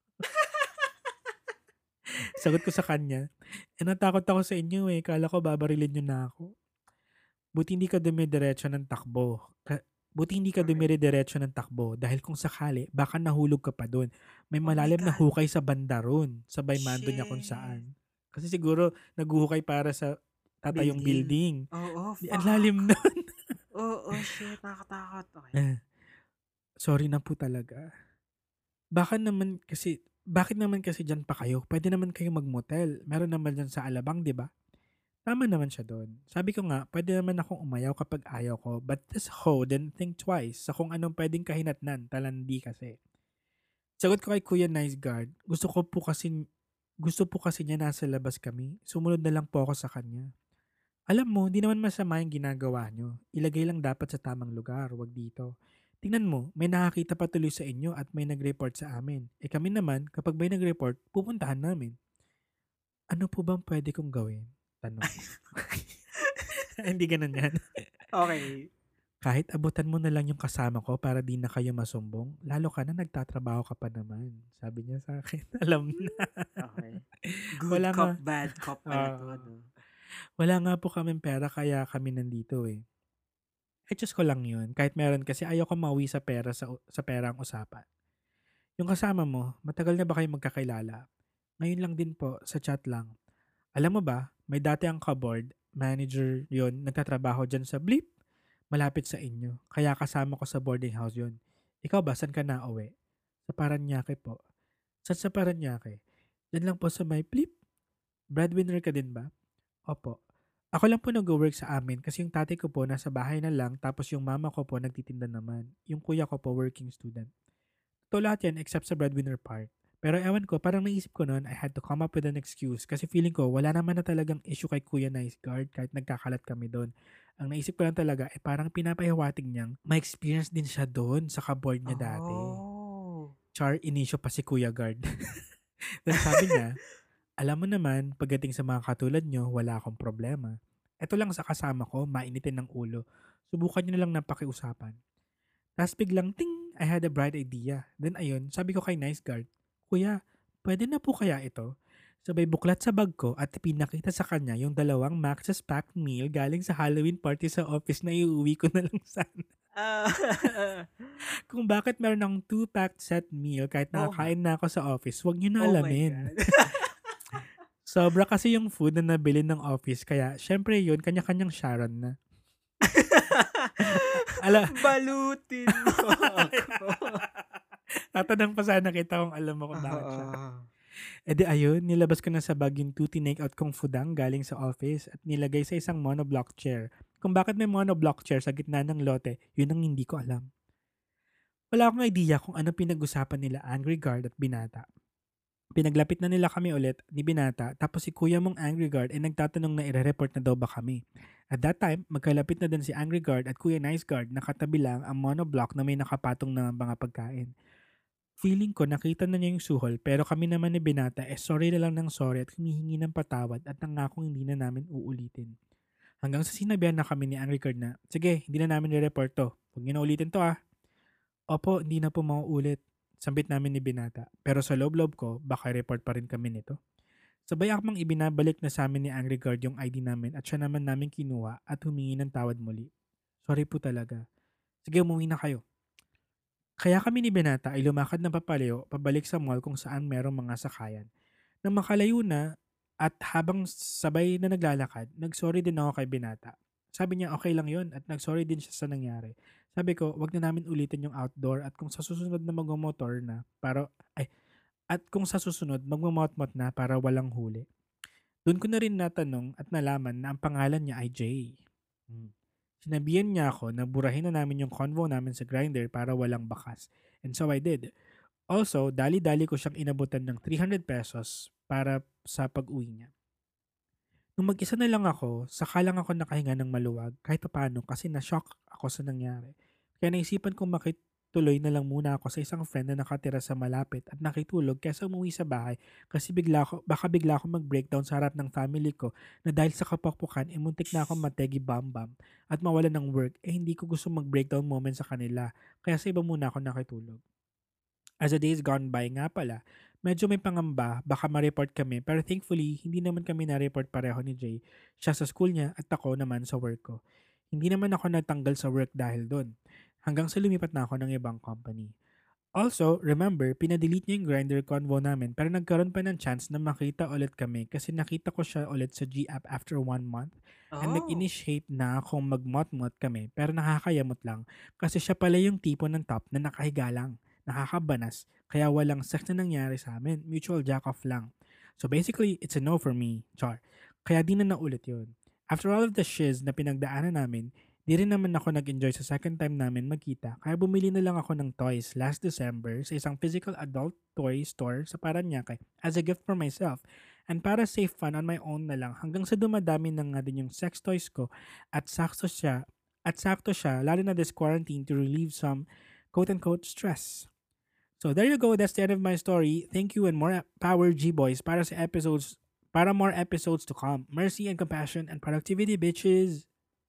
Sagot ko sa kanya, eh natakot ako sa inyo eh, kala ko babarilin nyo na ako. Buti hindi ka dumidiretso ng takbo. Ka- Buti hindi ka dumidiretso ng takbo dahil kung sakali, baka nahulog ka pa doon. May malalim oh na hukay sa banda ron, sabay mando niya kung saan. Kasi siguro, naghuhukay para sa tatayong building. Oo, oh, oh, ang lalim nun. Oo, oh, shit. Nakakatakot. Okay. Eh, sorry na po talaga. Baka naman kasi, bakit naman kasi dyan pa kayo? Pwede naman kayo mag-motel. Meron naman dyan sa Alabang, di ba? Tama naman siya doon. Sabi ko nga, pwede naman akong umayaw kapag ayaw ko. But this hoe didn't think twice sa kung anong pwedeng kahinatnan. Talandi kasi. Sagot ko kay Kuya Nice Guard, gusto ko po kasi, gusto po kasi niya nasa labas kami. Sumunod na lang po ako sa kanya. Alam mo, di naman masama yung ginagawa nyo. Ilagay lang dapat sa tamang lugar, wag dito. Tingnan mo, may nakakita pa tuloy sa inyo at may nag-report sa amin. E kami naman, kapag may nag-report, pupuntahan namin. Ano po bang pwede kong gawin? Tanong. Hindi ganun yan. Okay. Kahit abutan mo na lang yung kasama ko para di na kayo masumbong, lalo ka na nagtatrabaho ka pa naman. Sabi niya sa akin, alam na. Okay. Good Wala cop, nga. bad cop pala to. Oo. Ano? Wala nga po kaming pera kaya kami nandito eh. Adjust ko lang yun. Kahit meron kasi ayoko mauwi sa pera sa, sa pera ang usapan. Yung kasama mo, matagal na ba kayo magkakilala? Ngayon lang din po, sa chat lang. Alam mo ba, may dati ang ka-board, manager yon nagtatrabaho dyan sa Bleep. Malapit sa inyo. Kaya kasama ko sa boarding house yon. Ikaw ba, saan ka na uwi? Sa Paranaque po. Saan sa Paranaque? Yan lang po sa may Bleep. Breadwinner ka din ba? Opo. Ako lang po nag-work sa amin kasi yung tatay ko po nasa bahay na lang tapos yung mama ko po nagtitinda naman. Yung kuya ko po working student. Ito lahat yan except sa breadwinner part. Pero ewan ko, parang naisip ko noon I had to come up with an excuse kasi feeling ko wala naman na talagang issue kay Kuya Nice Guard kahit nagkakalat kami doon. Ang naisip ko lang talaga eh parang pinapahiwatig niyang may experience din siya doon sa ka-board niya dati. Oh. Char, inisyo pa si Kuya Guard. Then sabi niya, alam mo naman, pagdating sa mga katulad nyo, wala akong problema. Ito lang sa kasama ko, mainitin ng ulo. Subukan nyo na lang na pakiusapan. Tapos biglang, ting, I had a bright idea. Then ayun, sabi ko kay Nice Guard, Kuya, pwede na po kaya ito? Sabay buklat sa bag ko at pinakita sa kanya yung dalawang Max's packed meal galing sa Halloween party sa office na iuwi ko na lang sana. Ah. Kung bakit meron akong two-packed set meal kahit Oh nakakain na ako sa office, wag nyo na Oh my alamin. God. Sobra kasi yung food na nabili ng office, kaya syempre yun, kanya-kanyang Sharon na. Ala, Balutin mo ako. tatanong pa sana kita kung alam mo kung bakit siya. Oo. E di ayun, nilabas ko na sa bag yung two tinake-out kong foodang galing sa office at nilagay sa isang monoblock chair. Kung bakit may monoblock chair sa gitna ng lote, yun ang hindi ko alam. Wala akong idea kung ano pinag-usapan nila Angry Guard at Binata. Pinaglapit na nila kami ulit ni Binata tapos si kuya mong Angry Guard ay nagtatanong na ire-report na daw ba kami. At that time, magkalapit na din si Angry Guard at Kuya Nice Guard na katabi lang ang monoblock na may nakapatong na mga pagkain. Feeling ko nakita na niya yung suhol pero kami naman ni Binata eh sorry na lang ng sorry at humihingi ng patawad at nangakong hindi na namin uulitin. Hanggang sa sinabihan na kami ni Angry Guard na, sige, hindi na namin i-report to. Huwag niyo na ulitin to ah. Opo, hindi na po mauulit. Sambit namin ni Binata. Pero sa loob-loob ko, baka report pa rin kami nito. Sabay akmang ibinabalik na sa amin ni Angry Guard yung I D namin at siya naman namin kinuha at humingi ng tawad muli. Sorry po talaga. Sige, umuwi na kayo. Kaya kami ni Binata ay lumakad na papalayo pabalik sa mall kung saan merong mga sakayan. Nang makalayo na at habang sabay na naglalakad, nagsorry din ako kay Binata. Sabi niya okay lang yun at nagsorry din siya sa nangyari. Sabi ko, wag na namin ulitin yung outdoor at kung sa susunod na magmamotor na para ay at kung sa susunod magmamotmot na para walang huli. Doon ko na rin natanong at nalaman na ang pangalan niya ay Jay. Hmm. Sinabihan niya ako na burahin na namin yung convo namin sa Grindr para walang bakas. And so I did. Also, dali-dali ko siyang inabutan ng three hundred pesos para sa pag-uwi niya. Nung mag-isa na lang ako, saka lang ako nakahinga ng maluwag kahit paano kasi na-shock ako sa nangyari. Kaya naisipan kong makituloy na lang muna ako sa isang friend na nakatira sa malapit at nakitulog kaysa umuwi sa bahay kasi bigla ako, baka bigla ako mag-breakdown sa harap ng family ko na dahil sa kapakpukan, eh muntik na ako mategi bam-bam at mawala ng work, eh hindi ko gusto mag-breakdown moment sa kanila kaya sa iba muna ako nakitulog. As the days gone by nga pala, medyo may pangamba, baka ma-report kami pero thankfully, hindi naman kami na-report pareho ni Jay. Siya sa school niya at ako naman sa work ko. Hindi naman ako natanggal sa work dahil doon. Hanggang sa lumipat na ako ng ibang company. Also, remember, pinadelete niya yung Grindr convo namin pero nagkaroon pa ng chance na makita ulit kami kasi nakita ko siya ulit sa G-app after one month and Oh. nag-initiate na akong magmot-mot kami pero nakakayamot lang kasi siya pala yung tipo ng top na nakahiga lang, nakakabanas, kaya walang sex na nangyari sa amin, mutual jack-off lang. So basically, it's a no for me, char. Kaya di na naulit yun. After all of the shiz na pinagdaanan namin, di rin naman ako nag-enjoy sa second time namin magkita, kaya bumili na lang ako ng toys last December sa isang physical adult toy store sa Paranaque as a gift for myself. And para save fun on my own na lang hanggang sa dumadami na nga din yung sex toys ko at sakto siya, at sakto siya, lalo na this quarantine to relieve some quote-unquote stress. So there you go, that's the end of my story. Thank you and more power G-Boys para sa episodes, para more episodes to come. Mercy and compassion and productivity, bitches!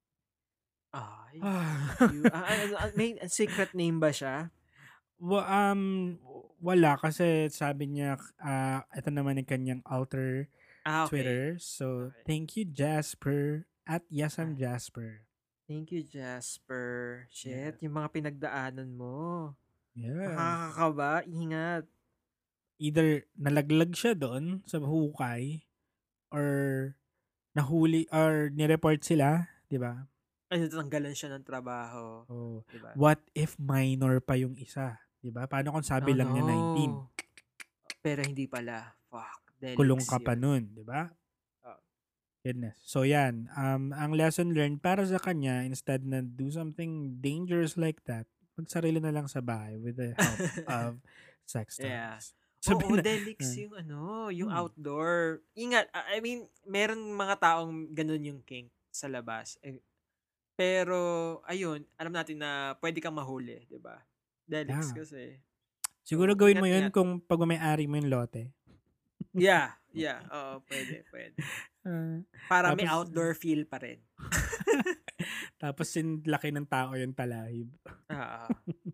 Ay. Ah. You, ah, ano, ah, may secret name ba siya? Wa- um, wala kasi sabi niya, ah ito naman yung kanyang alter Ah, okay. Twitter. So, Okay. thank you, Jasper. At yes, I'm Ah. Jasper. Thank you, Jasper. Shit, Yes. yung mga pinagdaanan mo. Yes. Nakakakaba. Ingat. Either nalaglag siya doon sa hukay or nahuli or nireport sila, di ba? Ay, natanggalan siya ng trabaho. Oh. Diba? What if minor pa yung isa? Di ba? Paano kung sabi Oh, lang niya nineteen? no. Pero hindi pala. Fuck. Delix Kulong ka pa yun. nun, di ba? Oh. Goodness. So yan, um, ang lesson learned para sa kanya, instead na do something dangerous like that, magsarili na lang sa bahay with the help of sex toys. Yeah. Sabi Oo, na- Delix uh, yung ano, yung Hmm. outdoor. Ingat, I I mean, meron mga taong ganun yung kink sa labas. Eh, pero, ayun, alam natin na pwede kang mahuli, di ba? Delix Yeah. kasi. Siguro So, gawin mo ingat, yun ingat. kung pag may-ari mo yung lote. Yeah, yeah. Oo, pwede, pwede. Ah, Para may Tapos- outdoor feel pa rin. tapos yung laki ng tao yung talahib. Ah,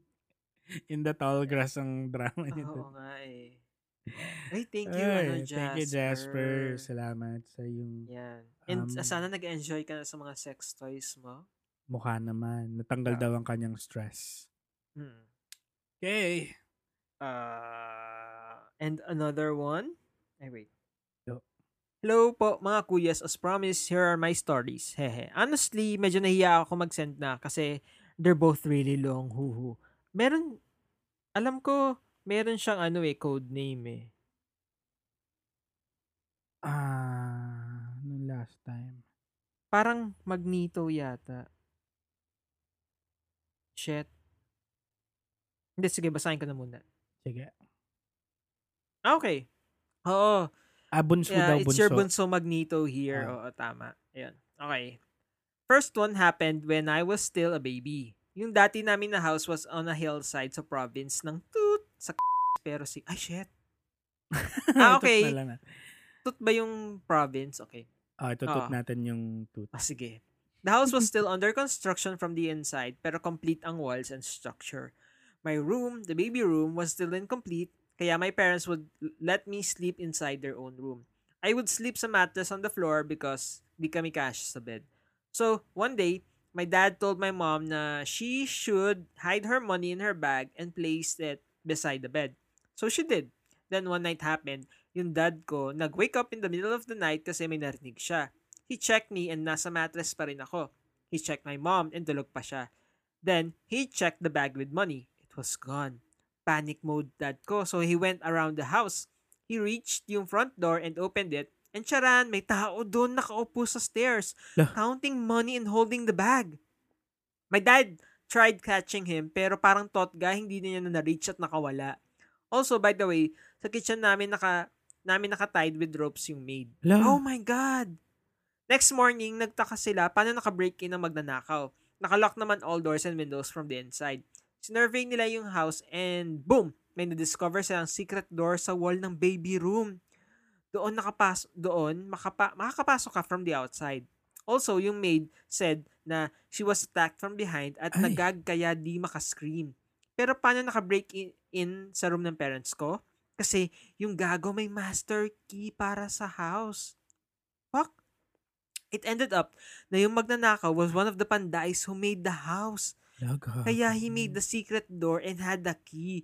In the tall grass ang drama nito. oo nga eh. Ay, thank you, ano, Ay, Jasper. thank you, Jasper. Salamat sa yung Yan. And Um, uh, sana nag-enjoy ka na sa mga sex toys mo. mukha naman. Natanggal Ah. daw ang kanyang stress. Hmm. Okay. Uh, and another one. Ay, wait. Yo. Hello po, mga kuyas. As promised, here are my stories. Hehe. Honestly, medyo nahiya ako mag-send na kasi they're both really long. Huhu. Meron, alam ko, meron siyang ano eh, code name eh. Ah, nung last time. Parang Magneto yata. Shit. Hindi, sige, basahin ko na muna. Sige. Ah, okay. Oo. Ah, bunso Yeah, daw, it's bunso. your bunso Magneto here. Ah. Oo, tama. Ayan. Okay. First one happened when I was still a baby. Yung dati namin na house was on a hillside sa province ng Toot sa pero si ay shit. Ah, okay. Tut na lang. ah. Toot ba yung province? Okay. Ah, tutut Oo. natin yung tut. Ah, sige. The house was still under construction from the inside pero complete ang walls and structure. My room, the baby room, was still incomplete kaya my parents would l- let me sleep inside their own room. I would sleep sa mattress on the floor because di kami cash sa bed. So, one day, my dad told my mom na she should hide her money in her bag and place it beside the bed. So, she did. Then, one night happened, yung dad ko nag-wake up in the middle of the night kasi may narinig siya. He checked me and nasa mattress pa rin ako. He checked my mom and tulog pa siya. Then, he checked the bag with money. It was gone. Panic mode dad ko. So, he went around the house. He reached yung front door and opened it. And charan, may tao doon nakaupo sa stairs, Lah. counting money and holding the bag. My dad tried catching him, pero parang totga, hindi na niya na na-reach at nakawala. Also, by the way, sa kitchen namin naka namin naka-tied with ropes yung maid. Lah. Oh my God! Next morning, nagtaka sila paano naka-break in ang magnanakaw. Nakalock naman all doors and windows from the inside. Sinurvey nila yung house and boom! May na-discover silang secret door sa wall ng baby room. Doon nakapas doon makapa makakapasok ka from the outside. Also, yung maid said na she was attacked from behind at Ay. nagag kaya di makascream. Pero paano naka-break in, in sa room ng parents ko? Kasi yung gago may master key para sa house. Fuck. It ended up na yung magnanakaw was one of the pandays who made the house. Laga. Kaya he made the secret door and had the key.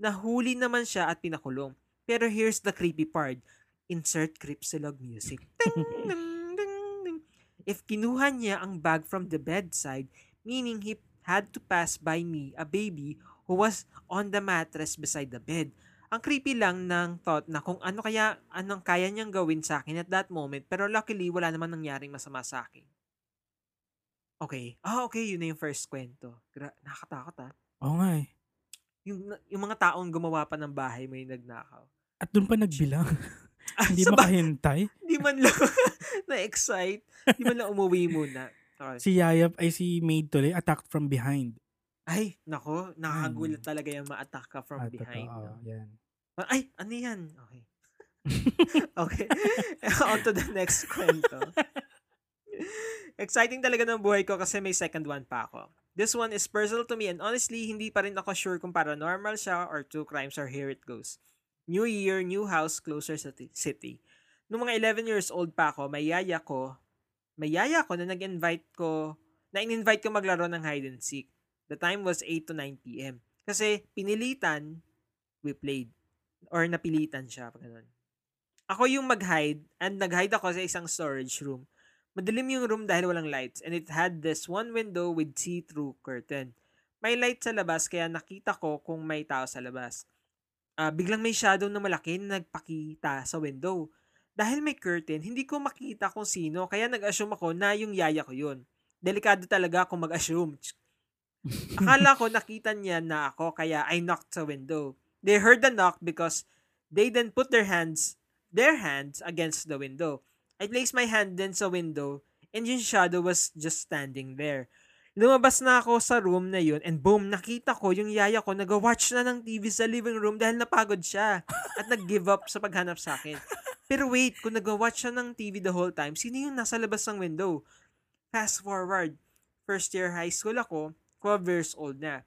Nahuli naman siya at pinakulong. Pero here's the creepy part. Insert Cripsilog music. Ding, ding, ding, ding. If kinuha niya ang bag from the bedside, meaning he had to pass by me, a baby, who was on the mattress beside the bed. Ang creepy lang ng thought na kung ano kaya, anong kaya niyang gawin sa akin at that moment, pero luckily, wala naman nangyaring masama sa akin. Okay. Ah, okay. Yun na yung first kwento. Gra- nakakatakot ah. Oo nga eh. Yung, yung mga taong gumawa pa ng bahay mo yung nagnakaw. At doon pa nagbilang. Ah, Hindi sa ba- makahintay. Di man lang na-excite. Di man lang umuwi muna. Okay. Si Yayap ay si maid tuloy attacked from behind. Ay, nako. Nakakagulat talaga yung ma-attack ka from Ah, behind. totoo. no? Yan. Ay, ano yan? Okay. Okay. On to the next kwento. Exciting talaga ng buhay ko kasi may second one pa ako. This one is personal to me and honestly, hindi pa rin ako sure kung paranormal siya or true crimes or here it goes. New year, new house, closer sa t- city. Nung mga eleven years old pa ako, may yaya ko, may yaya ko na nag-invite ko, na in-invite ko maglaro ng hide and seek. The time was eight to nine p.m. Kasi pinilitan, we played. Or napilitan siya. Ganun. Ako yung mag-hide and nag-hide ako sa isang storage room. Madilim yung room dahil walang lights and it had this one window with see-through curtain. May light sa labas kaya nakita ko kung may tao sa labas. Uh, biglang may shadow na malaki na nagpakita sa window. Dahil may curtain, hindi ko makita kung sino kaya nag-assume ako na yung yaya ko yun. Delikado talaga kung mag-assume. Akala ko nakita niya na ako kaya I knocked sa window. They heard the knock because they then put their hands their hands against the window. I placed my hand then sa window and yung shadow was just standing there. Lumabas na ako sa room na yun and boom, nakita ko yung yaya ko nag-watch na ng T V sa living room dahil napagod siya at nag-give up sa paghanap sa akin. Pero wait, kung nag-watch siya ng T V the whole time, sino yung nasa labas ng window? Fast forward, first year high school ako, twelve years old na.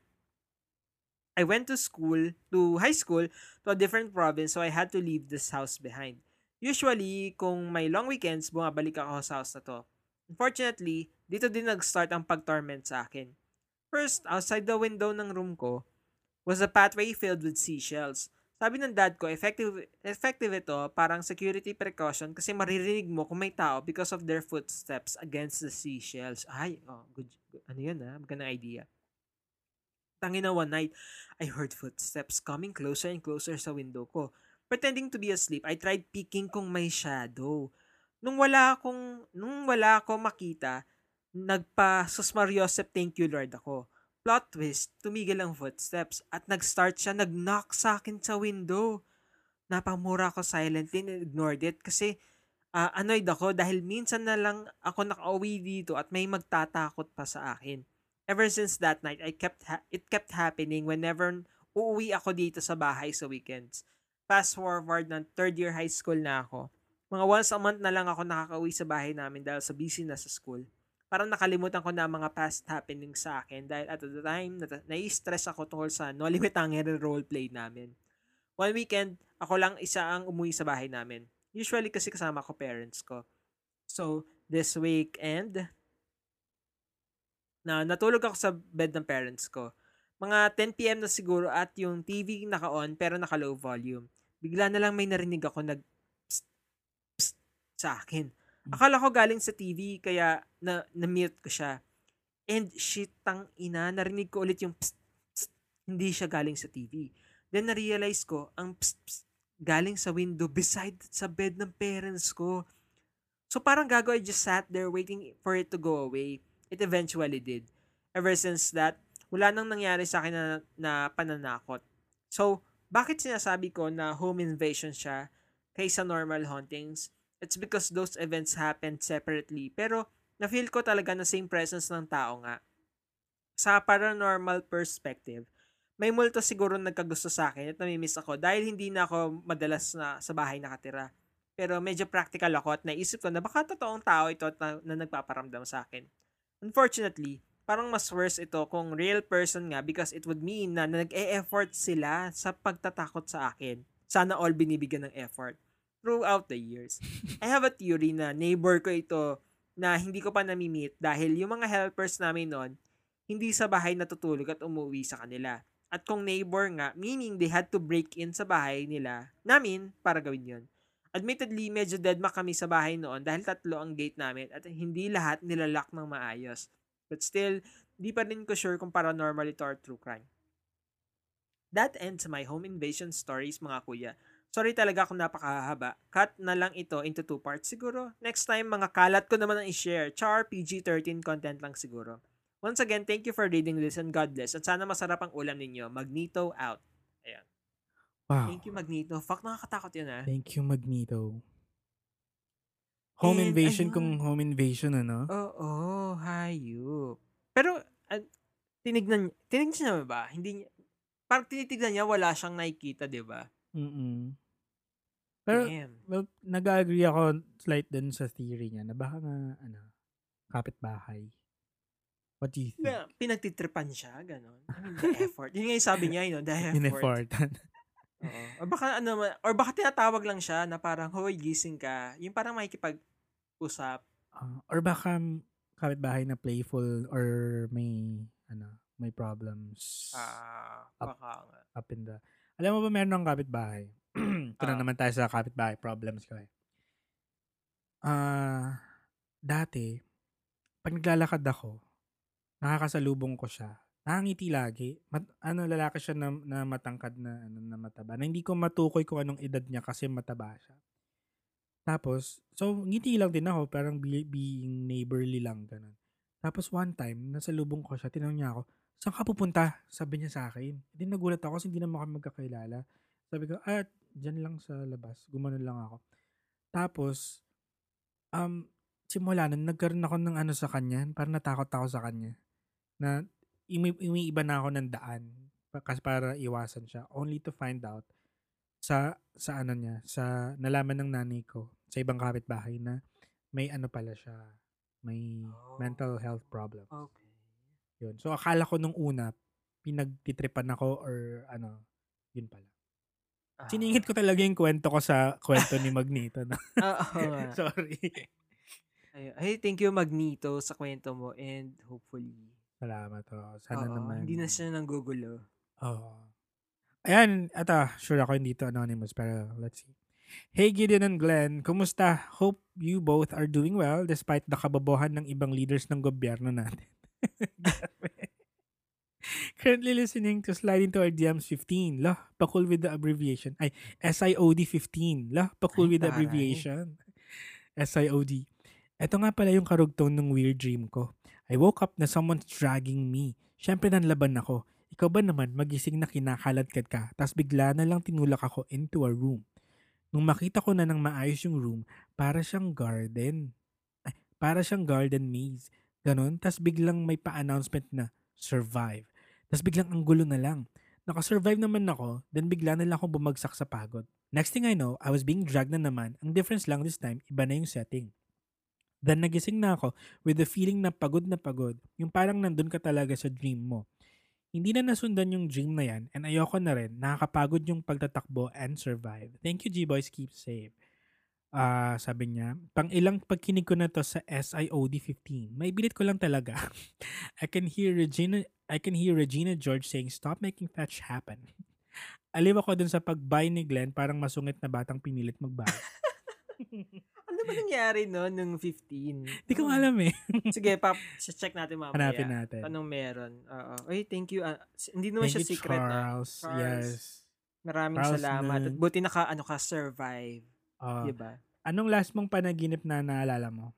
I went to school, to high school, to a different province so I had to leave this house behind. Usually, kung may long weekends, bumabalik ako sa house na to. Unfortunately, dito din nag-start ang pag-torment sa akin. First, outside the window ng room ko, was a pathway filled with seashells. Sabi ng dad ko, effective, effective ito, parang security precaution kasi maririnig mo kung may tao because of their footsteps against the seashells. Ay, oh, good, good. Ano yun ha? Magandang idea. Tangina one night, I heard footsteps coming closer and closer sa window ko. Pretending to be asleep, I tried peeking kung may shadow. Nung wala akong, nung wala akong makita, nagpa-susmariosep thank you Lord ako. Plot twist, tumigil ang footsteps at nag-start siya, nag-knock sa akin sa window. Napamura ako silently and ignored it kasi uh, annoyed ako dahil minsan na lang ako nakauwi dito at may magtatakot pa sa akin. Ever since that night, I kept ha- it kept happening whenever uuwi ako dito sa bahay sa weekends. Fast forward ng third year high school na ako. Mga once a month na lang ako nakakauwi sa bahay namin dahil sa busy na sa school. Parang nakalimutan ko na mga past happenings sa akin dahil at the time, na- nai-stress ako tungkol sa No Limit Hanger roleplay namin. One weekend, ako lang isa ang umuwi sa bahay namin. Usually kasi kasama ko parents ko. So, this weekend, na natulog ako sa bed ng parents ko. Mga ten p.m. na siguro at yung T V naka-on pero naka-low volume. Bigla na lang may narinig ako nag psst, psst, sa akin. Akala ko galing sa T V kaya na, na-mute ko siya. And shit, tang ina, narinig ko ulit yung psst, psst, hindi siya galing sa T V. Then na-realize ko, ang psst, psst, galing sa window beside sa bed ng parents ko. So parang gago, I just sat there waiting for it to go away. It eventually did. Ever since that, wala nang nangyari sa akin na, na pananakot. So, bakit sinasabi ko na home invasion siya kaysa normal hauntings? It's because those events happened separately. Pero, na-feel ko talaga na same presence ng tao nga. Sa paranormal perspective, may multo siguro nagkagusto sa akin at namimiss ako dahil hindi na ako madalas na sa bahay nakatira. Pero medyo practical ako at naisip ko na baka totoong tao ito na, na nagpaparamdam sa akin. Unfortunately, parang mas worse ito kung real person nga because it would mean na nag-e-effort sila sa pagtatakot sa akin. Sana all binibigyan ng effort throughout the years. I have a theory na neighbor ko ito na hindi ko pa nami-meet dahil yung mga helpers namin noon, hindi sa bahay natutulog at umuwi sa kanila. At kung neighbor nga, meaning they had to break in sa bahay nila, namin, para gawin yun. Admittedly, medyo deadma kami sa bahay noon dahil tatlo ang gate namin at hindi lahat nilalak ng maayos. But still, di pa rin ko sure kung paranormal ito or true crime. That ends my home invasion stories, mga kuya. Sorry talaga kung napakahaba. Cut na lang ito into two parts siguro. Next time, mga kalat ko naman ang i-share. Char, P G thirteen content lang siguro. Once again, thank you for reading this and God bless. At sana masarap ang ulam ninyo. Magneto out. Ayan. Wow. Thank you, Magneto. Fuck, nakakatakot yun, ah. Thank you, Magneto. Home And, invasion ayun. kung home invasion, ano? Oo, oh, hayop. Pero, uh, tinignan, tinignan niya ba? Hindi niya, parang tinitignan niya, wala siyang nakikita, di ba? Mm-mm. Pero, Damn. well, nag-agree ako slight dun sa theory niya na baka nga, ano, kapitbahay. What do you think? Na, pinagtitripan siya, gano'n. I mean, the effort. Yun nga yung sabi niya, you know, the effort. In-effortan. Oo. Or baka, ano, or baka tinatawag lang siya na parang, hoy, gising ka. Yung parang makikipag-usap. Uh, or baka kapitbahay na playful or may, ano, may problems. Ah, Up. baka nga. Up in the... Alam mo ba meron ng kapitbahay? Ito na Ah. naman tayo sa kapitbahay problems ko eh. Ah, dati, pag naglalakad ako, nakakasalubong ko siya. Nakangiti lagi. Mat, ano, lalaki siya na, na matangkad na, ano, na mataba. Na hindi ko matukoy kung anong edad niya kasi mataba siya. Tapos, so, ngiti lang din ako. Parang be, being neighborly lang. Ganun. Tapos, one time, nasalubong ko siya. Tinanong niya ako, saan ka pupunta? Sabi niya sa akin. Hindi nagulat ako kasi hindi naman kami magkakailala. Sabi ko, ah, dyan lang sa labas. Gumanon lang ako. Tapos, um, simula nun, nagkaroon ako ng ano sa kanya. Parang natakot ako sa kanya. Na, imi- umiiba na ako ng daan. Pa- Kasi para iwasan siya. Only to find out sa, sa ano niya, sa nalaman ng nanay ko, sa ibang kapitbahay na may ano pala siya. May Oh. mental health problems. Okay. Yun. So, akala ko nung una, pinagtitripan ako or ano, yun pala. Ah. Siningit ko talaga yung kwento ko sa kwento ni Magneto. No? Oo nga. Sorry. Ay, ay, thank you, Magneto, sa kwento mo and hopefully, Salamat. Oh. Sana oo, naman. hindi na siya nanggugulo. Oo. Ayan, ata, sure ako hindi to anonymous, pero let's see. Hey Gideon and Glenn, kumusta? Hope you both are doing well despite the kababohan ng ibang leaders ng gobyerno natin. Currently listening to Slide Into Our D Ms fifteen. Lah, pa-cool with the abbreviation. Ay, S I O D fifteen. Lah, pa-cool Ay, with the taray. abbreviation. S I O D. Ito nga pala yung karugtong ng weird dream ko. I woke up na someone's dragging me. Siyempre nanlaban ako. Ikaw ba naman magising na kinakaladkad ka, tas bigla na lang tinulak ako into a room. Nung makita ko na ng maayos yung room, para siyang garden. Ay, para siyang garden maze. Ganon, tas biglang may pa-announcement na survive. Tas biglang ang gulo na lang. Nakasurvive naman ako, then bigla na lang ako bumagsak sa pagod. Next thing I know, I was being dragged na naman. Ang difference lang this time, iba na yung setting. Then nagising na ako with the feeling na pagod na pagod. Yung parang nandun ka talaga sa dream mo. Hindi na nasundan yung dream na yan and ayoko na rin. Nakakapagod yung pagtatakbo and survive. Thank you, G-Boys. Keep safe. Ah, sabi niya, pang ilang pagkinig ko na to sa S I O D fifteen. May bilit ko lang talaga. I can hear Regina I can hear Regina George saying, stop making fetch happen. Aliw ako dun sa pag-buy ni Glenn, parang masungit na batang pinilit mag-buy. Ano ba nangyari no nung fifteen? Hindi ko alam eh. Sige, pap, check natin mamaya. Hanapin natin. Anong meron? Oo. Ay, thank you. Ah, s- hindi naman Thank siya you, secret. ah. Charles. Charles. Yes. Maraming Charles salamat. na- At buti naka, ano ka, survive. Ah, Diba? anong last mong panaginip na naalala mo?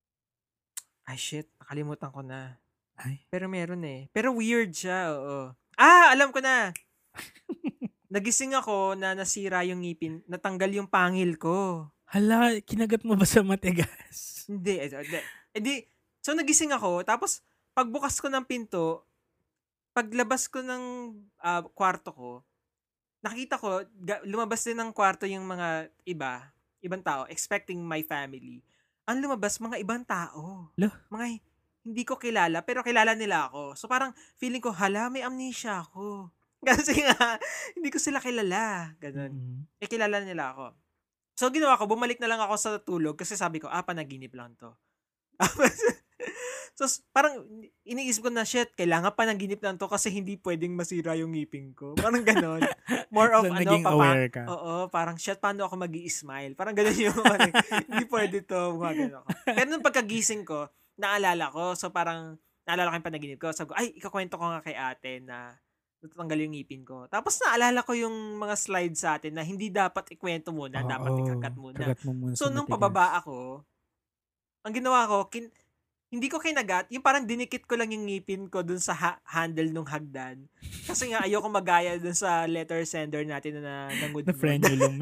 Ay, shit. Nakalimutan ko na. Ay. Pero meron eh. Pero weird siya, oo. Ah, alam ko na. Nagising ako na nasira yung ngipin, natanggal yung pangil ko. Hala, kinagat mo ba sa matigas? Hindi, eh, hindi. Hindi. So, nagising ako, tapos, pagbukas ko ng pinto, paglabas ko ng ah, kwarto ko, nakita ko, ga- lumabas din ng kwarto yung mga iba, ibang tao, expecting my family. Ang lumabas, mga ibang tao. Lah? Mga hindi ko kilala, pero kilala nila ako. So, parang, feeling ko, hala, may amnesia ako. Kasi nga, hindi ko sila kilala. Ganun. Mm. Eh, kilala nila ako. So, ginawa ko, bumalik na lang ako sa tulog kasi sabi ko, ah, panaginip lang to. So, s- parang iniisip ko na, shit, kailangan pa ng ginip na to kasi hindi pwedeng masira yung ngipin ko. Parang ganon. More of, So, ano, naging papa, aware ka. oo, parang, shit, paano ako mag smile Parang ganon yung, ano, hindi pwede to, mga ganon ako. Pero nung pagkagising ko, naalala ko, so parang, naalala ko yung panaginip ko. Sabi ko, ay, ikakwento ko nga kay ate na natanggal yung ngipin ko. Tapos naalala ko yung mga slides sa atin na hindi dapat ikwento muna, dapat Oo, ikakat muna. kagat mo muna So, sa nung matigas. pababa ako, ang ginawa ko, kin hindi ko kinagat, yung parang dinikit ko lang yung ngipin ko dun sa ha- handle nung hagdan. Kasi nga, ayoko magaya dun sa letter sender natin na The nangudngud. frenulum.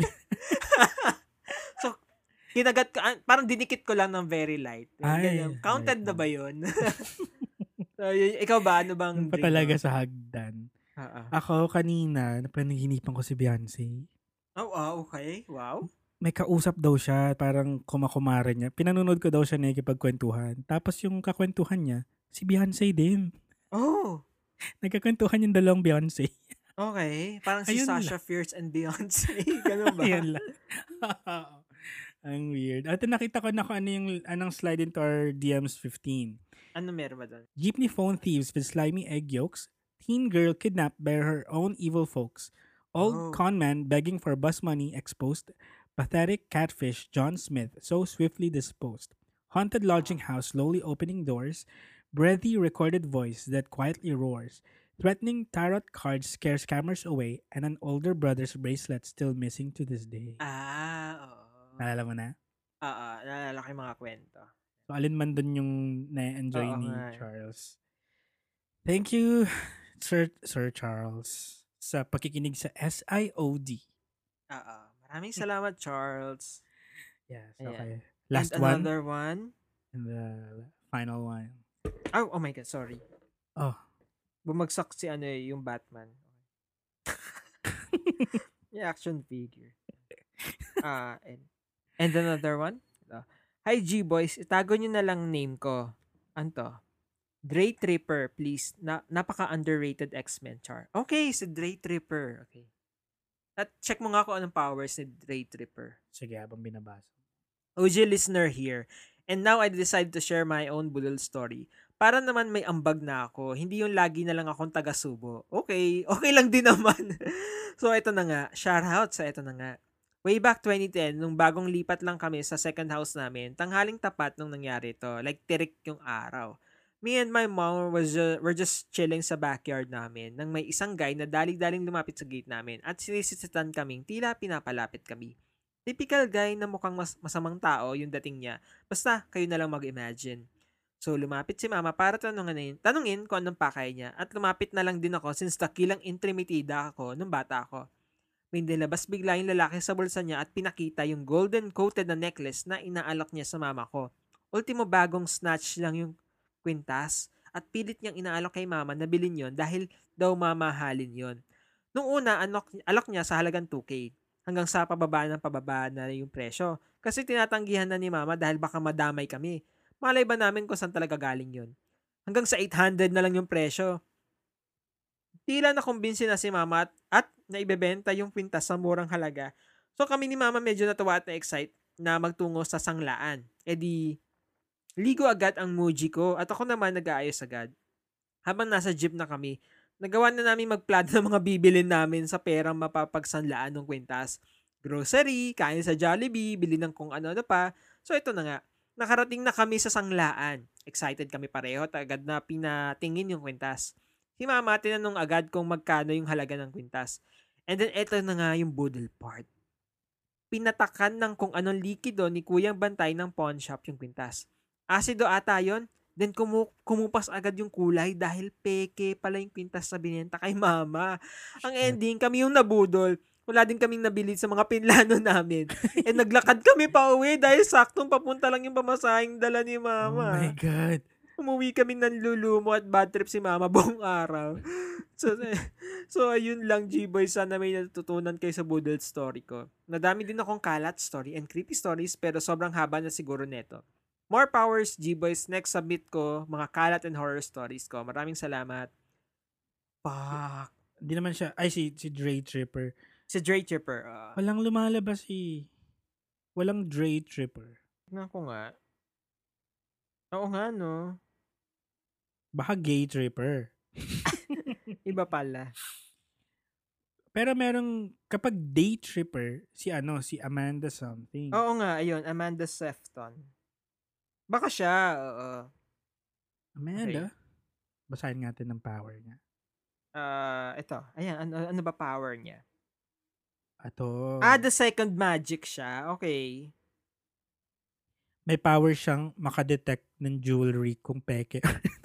So, kinagat ko, ah, parang dinikit ko lang ng very light. Yung Ay, ganun. Counted light na lang. ba yun? So, y- ikaw ba? Ano bang Doon pa dream talaga mo? sa hagdan. Ah, ah. Ako kanina, napanaginipan ko si Beyonce. Oh, ah, okay. Wow. May kausap daw siya, parang kumakumare niya. Pinanonood ko daw siya na ikipagkwentuhan. Tapos yung kakwentuhan niya, si Beyonce din. Oh, Nagkakwentuhan yung dalawang Beyonce. okay. Parang si Ayun Sasha Fierce and Beyonce. Ganun ba? Ayun lang. Ang weird. At nakita ko na kung ano yung anong slide into our D Ms fifteen. Ano meron ba doon? Jeepney phone thieves with slimy egg yolks. Teen girl kidnapped by her own evil folks. Old Oh. con man begging for bus money exposed. Pathetic catfish John Smith so swiftly disposed. Haunted lodging house slowly opening doors. Breathy recorded voice that quietly roars. Threatening tarot cards scare scammers away. And an older brother's bracelet still missing to this day. Ah, oo. Naalala mo na? Oo, naalala ko yung mga kwento. So, alin man dun yung na-enjoy Oo ni nga eh. Charles. Thank you, Sir Sir Charles, sa pakikinig sa S I O D. Oo. Maraming salamat, Charles. Yes, Ayan. okay. Last And one another one. and the final one. Oh, oh my God, sorry. Oh. Bumagsak si ano eh, yung Batman. Yung action figure. Ah, and, and another one. Ito. Hi G-Boys, itago nyo na lang name ko. Anto? Dre Tripper, please. Na, napaka-underrated X-Men, Char. Okay, si Dre Tripper. Okay. At check mo nga kung anong powers ni Dre Tripper. Sige, habang binabasa. O G listener here. And now I decided to share my own budol story. Para naman may ambag na ako. Hindi yung lagi na lang akong taga-subo. Okay, okay lang din naman. So, ito na nga. Shout out sa ito na nga. Way back twenty ten, nung bagong lipat lang kami sa second house namin, tanghaling tapat nung nangyari to. Like, tirik yung araw. Me and my mom was ju- were just chilling sa backyard namin nang may isang guy na dalig-daling lumapit sa gate namin at sinisisitan kaming tila pinapalapit kami. Typical guy na mukhang mas- masamang tao yung dating niya. Basta, kayo na lang mag-imagine. So, lumapit si mama para tanungin, tanungin kung anong pakay niya at lumapit na lang din ako since takilang intrimitida ako nung bata ako. May nilabas bigla yung lalaki sa bulsa niya at pinakita yung golden-coated na necklace na inaalok niya sa mama ko. Ultimo bagong snatch lang yung kwintas at pilit niyang inaalok kay mama na bilhin yon dahil daw mamahalin yon. Nung una, alok, alok niya sa halagang two K hanggang sa pababa ng pababa na yung presyo kasi tinatanggihan na ni mama dahil baka madamay kami. Malay ba namin kung saan talaga galing yon? Hanggang sa eight hundred na lang yung presyo. Tila na kumbinsi na si mama at, at naibebenta yung kwintas sa murang halaga. So kami ni mama medyo natawa at na-excite na magtungo sa sanglaan. E di, ligo agad ang Muji ko at ako naman nag-aayos agad. Habang nasa jeep na kami, nagawa na namin magplano ng mga bibilin namin sa perang mapapagsanlaan ng kwintas. Grocery, kain sa Jollibee, bili ng kung ano-ano pa. So ito na nga, nakarating na kami sa sanglaan. Excited kami pareho at agad na pinatingin yung kwintas. Si mama tinanong agad kung magkano yung halaga ng kwintas. And then ito na nga yung budol part. Pinatakan ng kung anong likido ni Kuyang Bantay ng pawn shop yung kwintas. Asido ata yun. Then kumu- kumupas agad yung kulay dahil peke pala yung kwintas na binenta kay mama. Ang ending, kami yung nabudol. Wala din kaming nabili sa mga pinlano namin. And naglakad kami pa uwi dahil saktong papunta lang yung pamasahing dala ni Oh mama. my God. Umuwi kami ng lulumo at bad trip si mama buong araw. So, so ayun lang, G-Boy. Sana may natutunan kayo sa budol story ko. Nadami din akong kalat story and creepy stories pero sobrang haba na siguro neto. More powers, G-Boys. Next submit ko, mga kalat and horror stories ko. Maraming salamat. Fuck. Hindi naman siya, ay si, si Dre Tripper. Si Dre Tripper. Uh, Walang lumalabas si, walang Dre Tripper. Tignan ko nga. Oo nga, no? Baka gay tripper. Iba pala. Pero merong, kapag day tripper, si ano, si Amanda something. Oo nga, ayun, Amanda Sefton. Baka siya, oo. Amanda? Basahin natin ng power niya. Ah, ito. Ayan, ano, ano ba power niya? Ato. Ah, the second magic siya. Okay. May power siyang makadetect ng jewelry kung peke.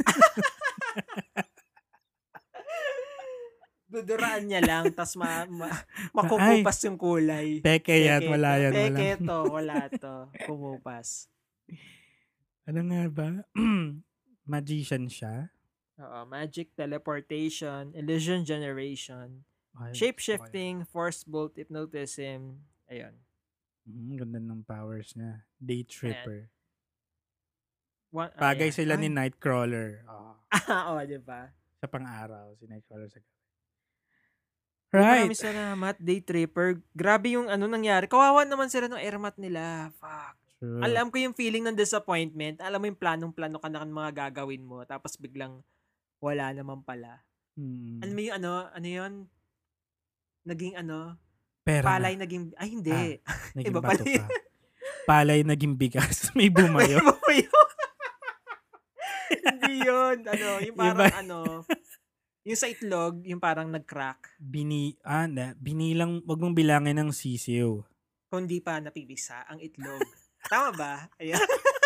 Duduraan niya lang, tas ma, ma, makukupas yung kulay. Peke yan, wala yan. Wala. Peke to, wala to. Kumupas. Ano nga ba? Magician siya. Oo, magic, teleportation, illusion generation, Ay, shape-shifting, force bolt, hypnotism. Ayun. Mm, ganda ng powers niya. Day tripper. One, Bagay ayan. sila ni Ay. Nightcrawler. Oh, Oo, di ba? sa pang-araw, si Nightcrawler sa gabi. Right. Right. Maraming salamat, Day Tripper. Grabe yung ano nangyari. Kawawa naman sila ng airmat nila. Fuck. True. Alam ko yung feeling ng disappointment. Alam mo yung planong-plano ka na ng mga gagawin mo. Tapos biglang wala naman pala. Hmm. Ano mo yung ano? Ano yun? Naging ano? Pera Palay na. naging... Ay, hindi. Naging Iba bato pala yun. pa. Palay naging bigas. May bumayo. Iba pa yun. Hindi yun. Ano, yung parang Iba. ano... Yung sa itlog, yung parang nag-crack. Bini, ah, na, binilang, wag mong bilangin ng sisiw. Kung di pa napipisa ang itlog. Tama ba? Ayan.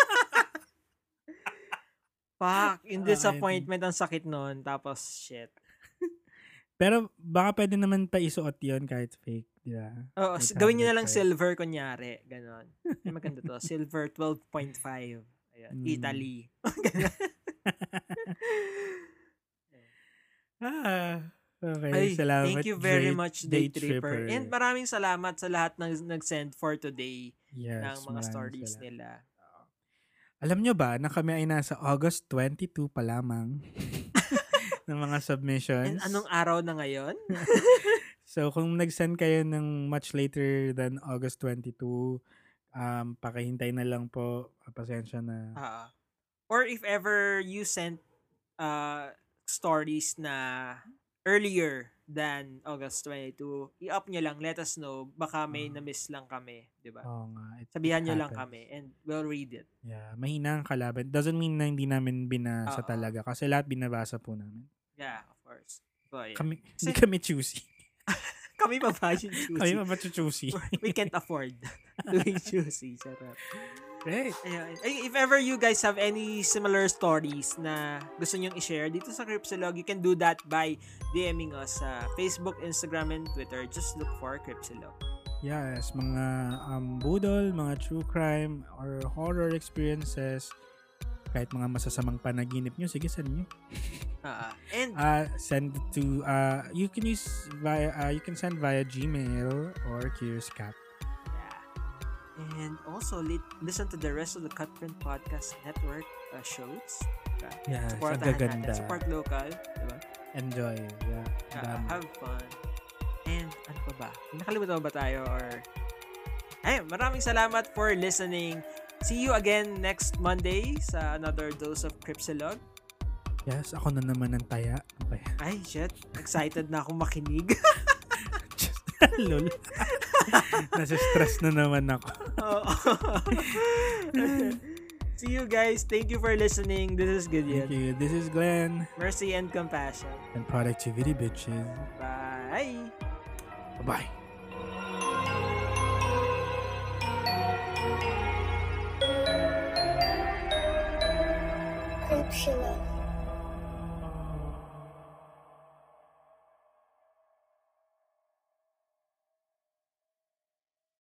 Fuck. Yung disappointment ang sakit nun. Tapos, shit. Pero baka pwede naman pa isuot yun kahit fake. Di ba? Oo, May s- gawin nyo na lang tablet silver kunyari. Ganon. Ay, maganda to. Silver twelve point five. Ayan. Mm. Italy. Ganon. Ah, okay. Ay, Salamat. thank you very Day- much, Day Day Tripper. And maraming salamat sa lahat ng nag-send for today yes, ng mga maraming stories salamat. nila. Alam nyo ba na kami ay nasa August twenty-two pa lamang ng mga submissions? And anong araw na ngayon? So, kung nag-send kayo ng much later than August twenty-two, um, pakihintay na lang po. Pasensya na. Ah. Or if ever you sent uh, stories na earlier than August twenty-two, i-up nyo lang, let us know. Baka may Ah. na-miss lang kami, di ba? Oo nga. it- Sabihan it nyo lang happens. kami and we'll read it. Yeah, mahina ang kalaban. Doesn't mean na hindi namin binasa Oo. talaga. Kasi lahat binabasa po namin. Yeah, of course. So, yeah. Kami, hindi Kasi- kami choosy. Kami pa ba yung choosy? Kami mapachuchoosy. We can't afford doing choosy. Sarap. Great. Ayun. Ay, if ever you guys have any similar stories na gusto nyong i-share dito sa Cripsilog, you can do that by DMing us sa Facebook, Instagram, and Twitter. Just look for Cripsilog. Yes, mga um, budol, mga true crime, or horror experiences, kahit mga masasamang panaginip nyo, sige, send nyo. Uh, and Uh, send it to, uh, you can use via, uh, you can send via Gmail or Curious Cat. yeah. And also li- listen to the rest of the Cutprint Podcast Network uh, shows. Okay. Yes, ang Supportahan gaganda. natin. Support local. Diba? Enjoy. Yeah. Uh, dami. have fun. And ano pa ba? Nakalimutan ba tayo or... Ayun, maraming salamat for listening. See you again next Monday sa another dose of Cripsilog. Yes, ako na naman ang taya. Ang taya. Ay, shit. Excited na akong makinig. Just, lol. Nasa stress na naman ako. Oo. See you guys. Thank you for listening. This is Thank Gideon. you. This is Glenn. Mercy and compassion. And productivity, bitches. Bye. Bye-bye. Cripsilog.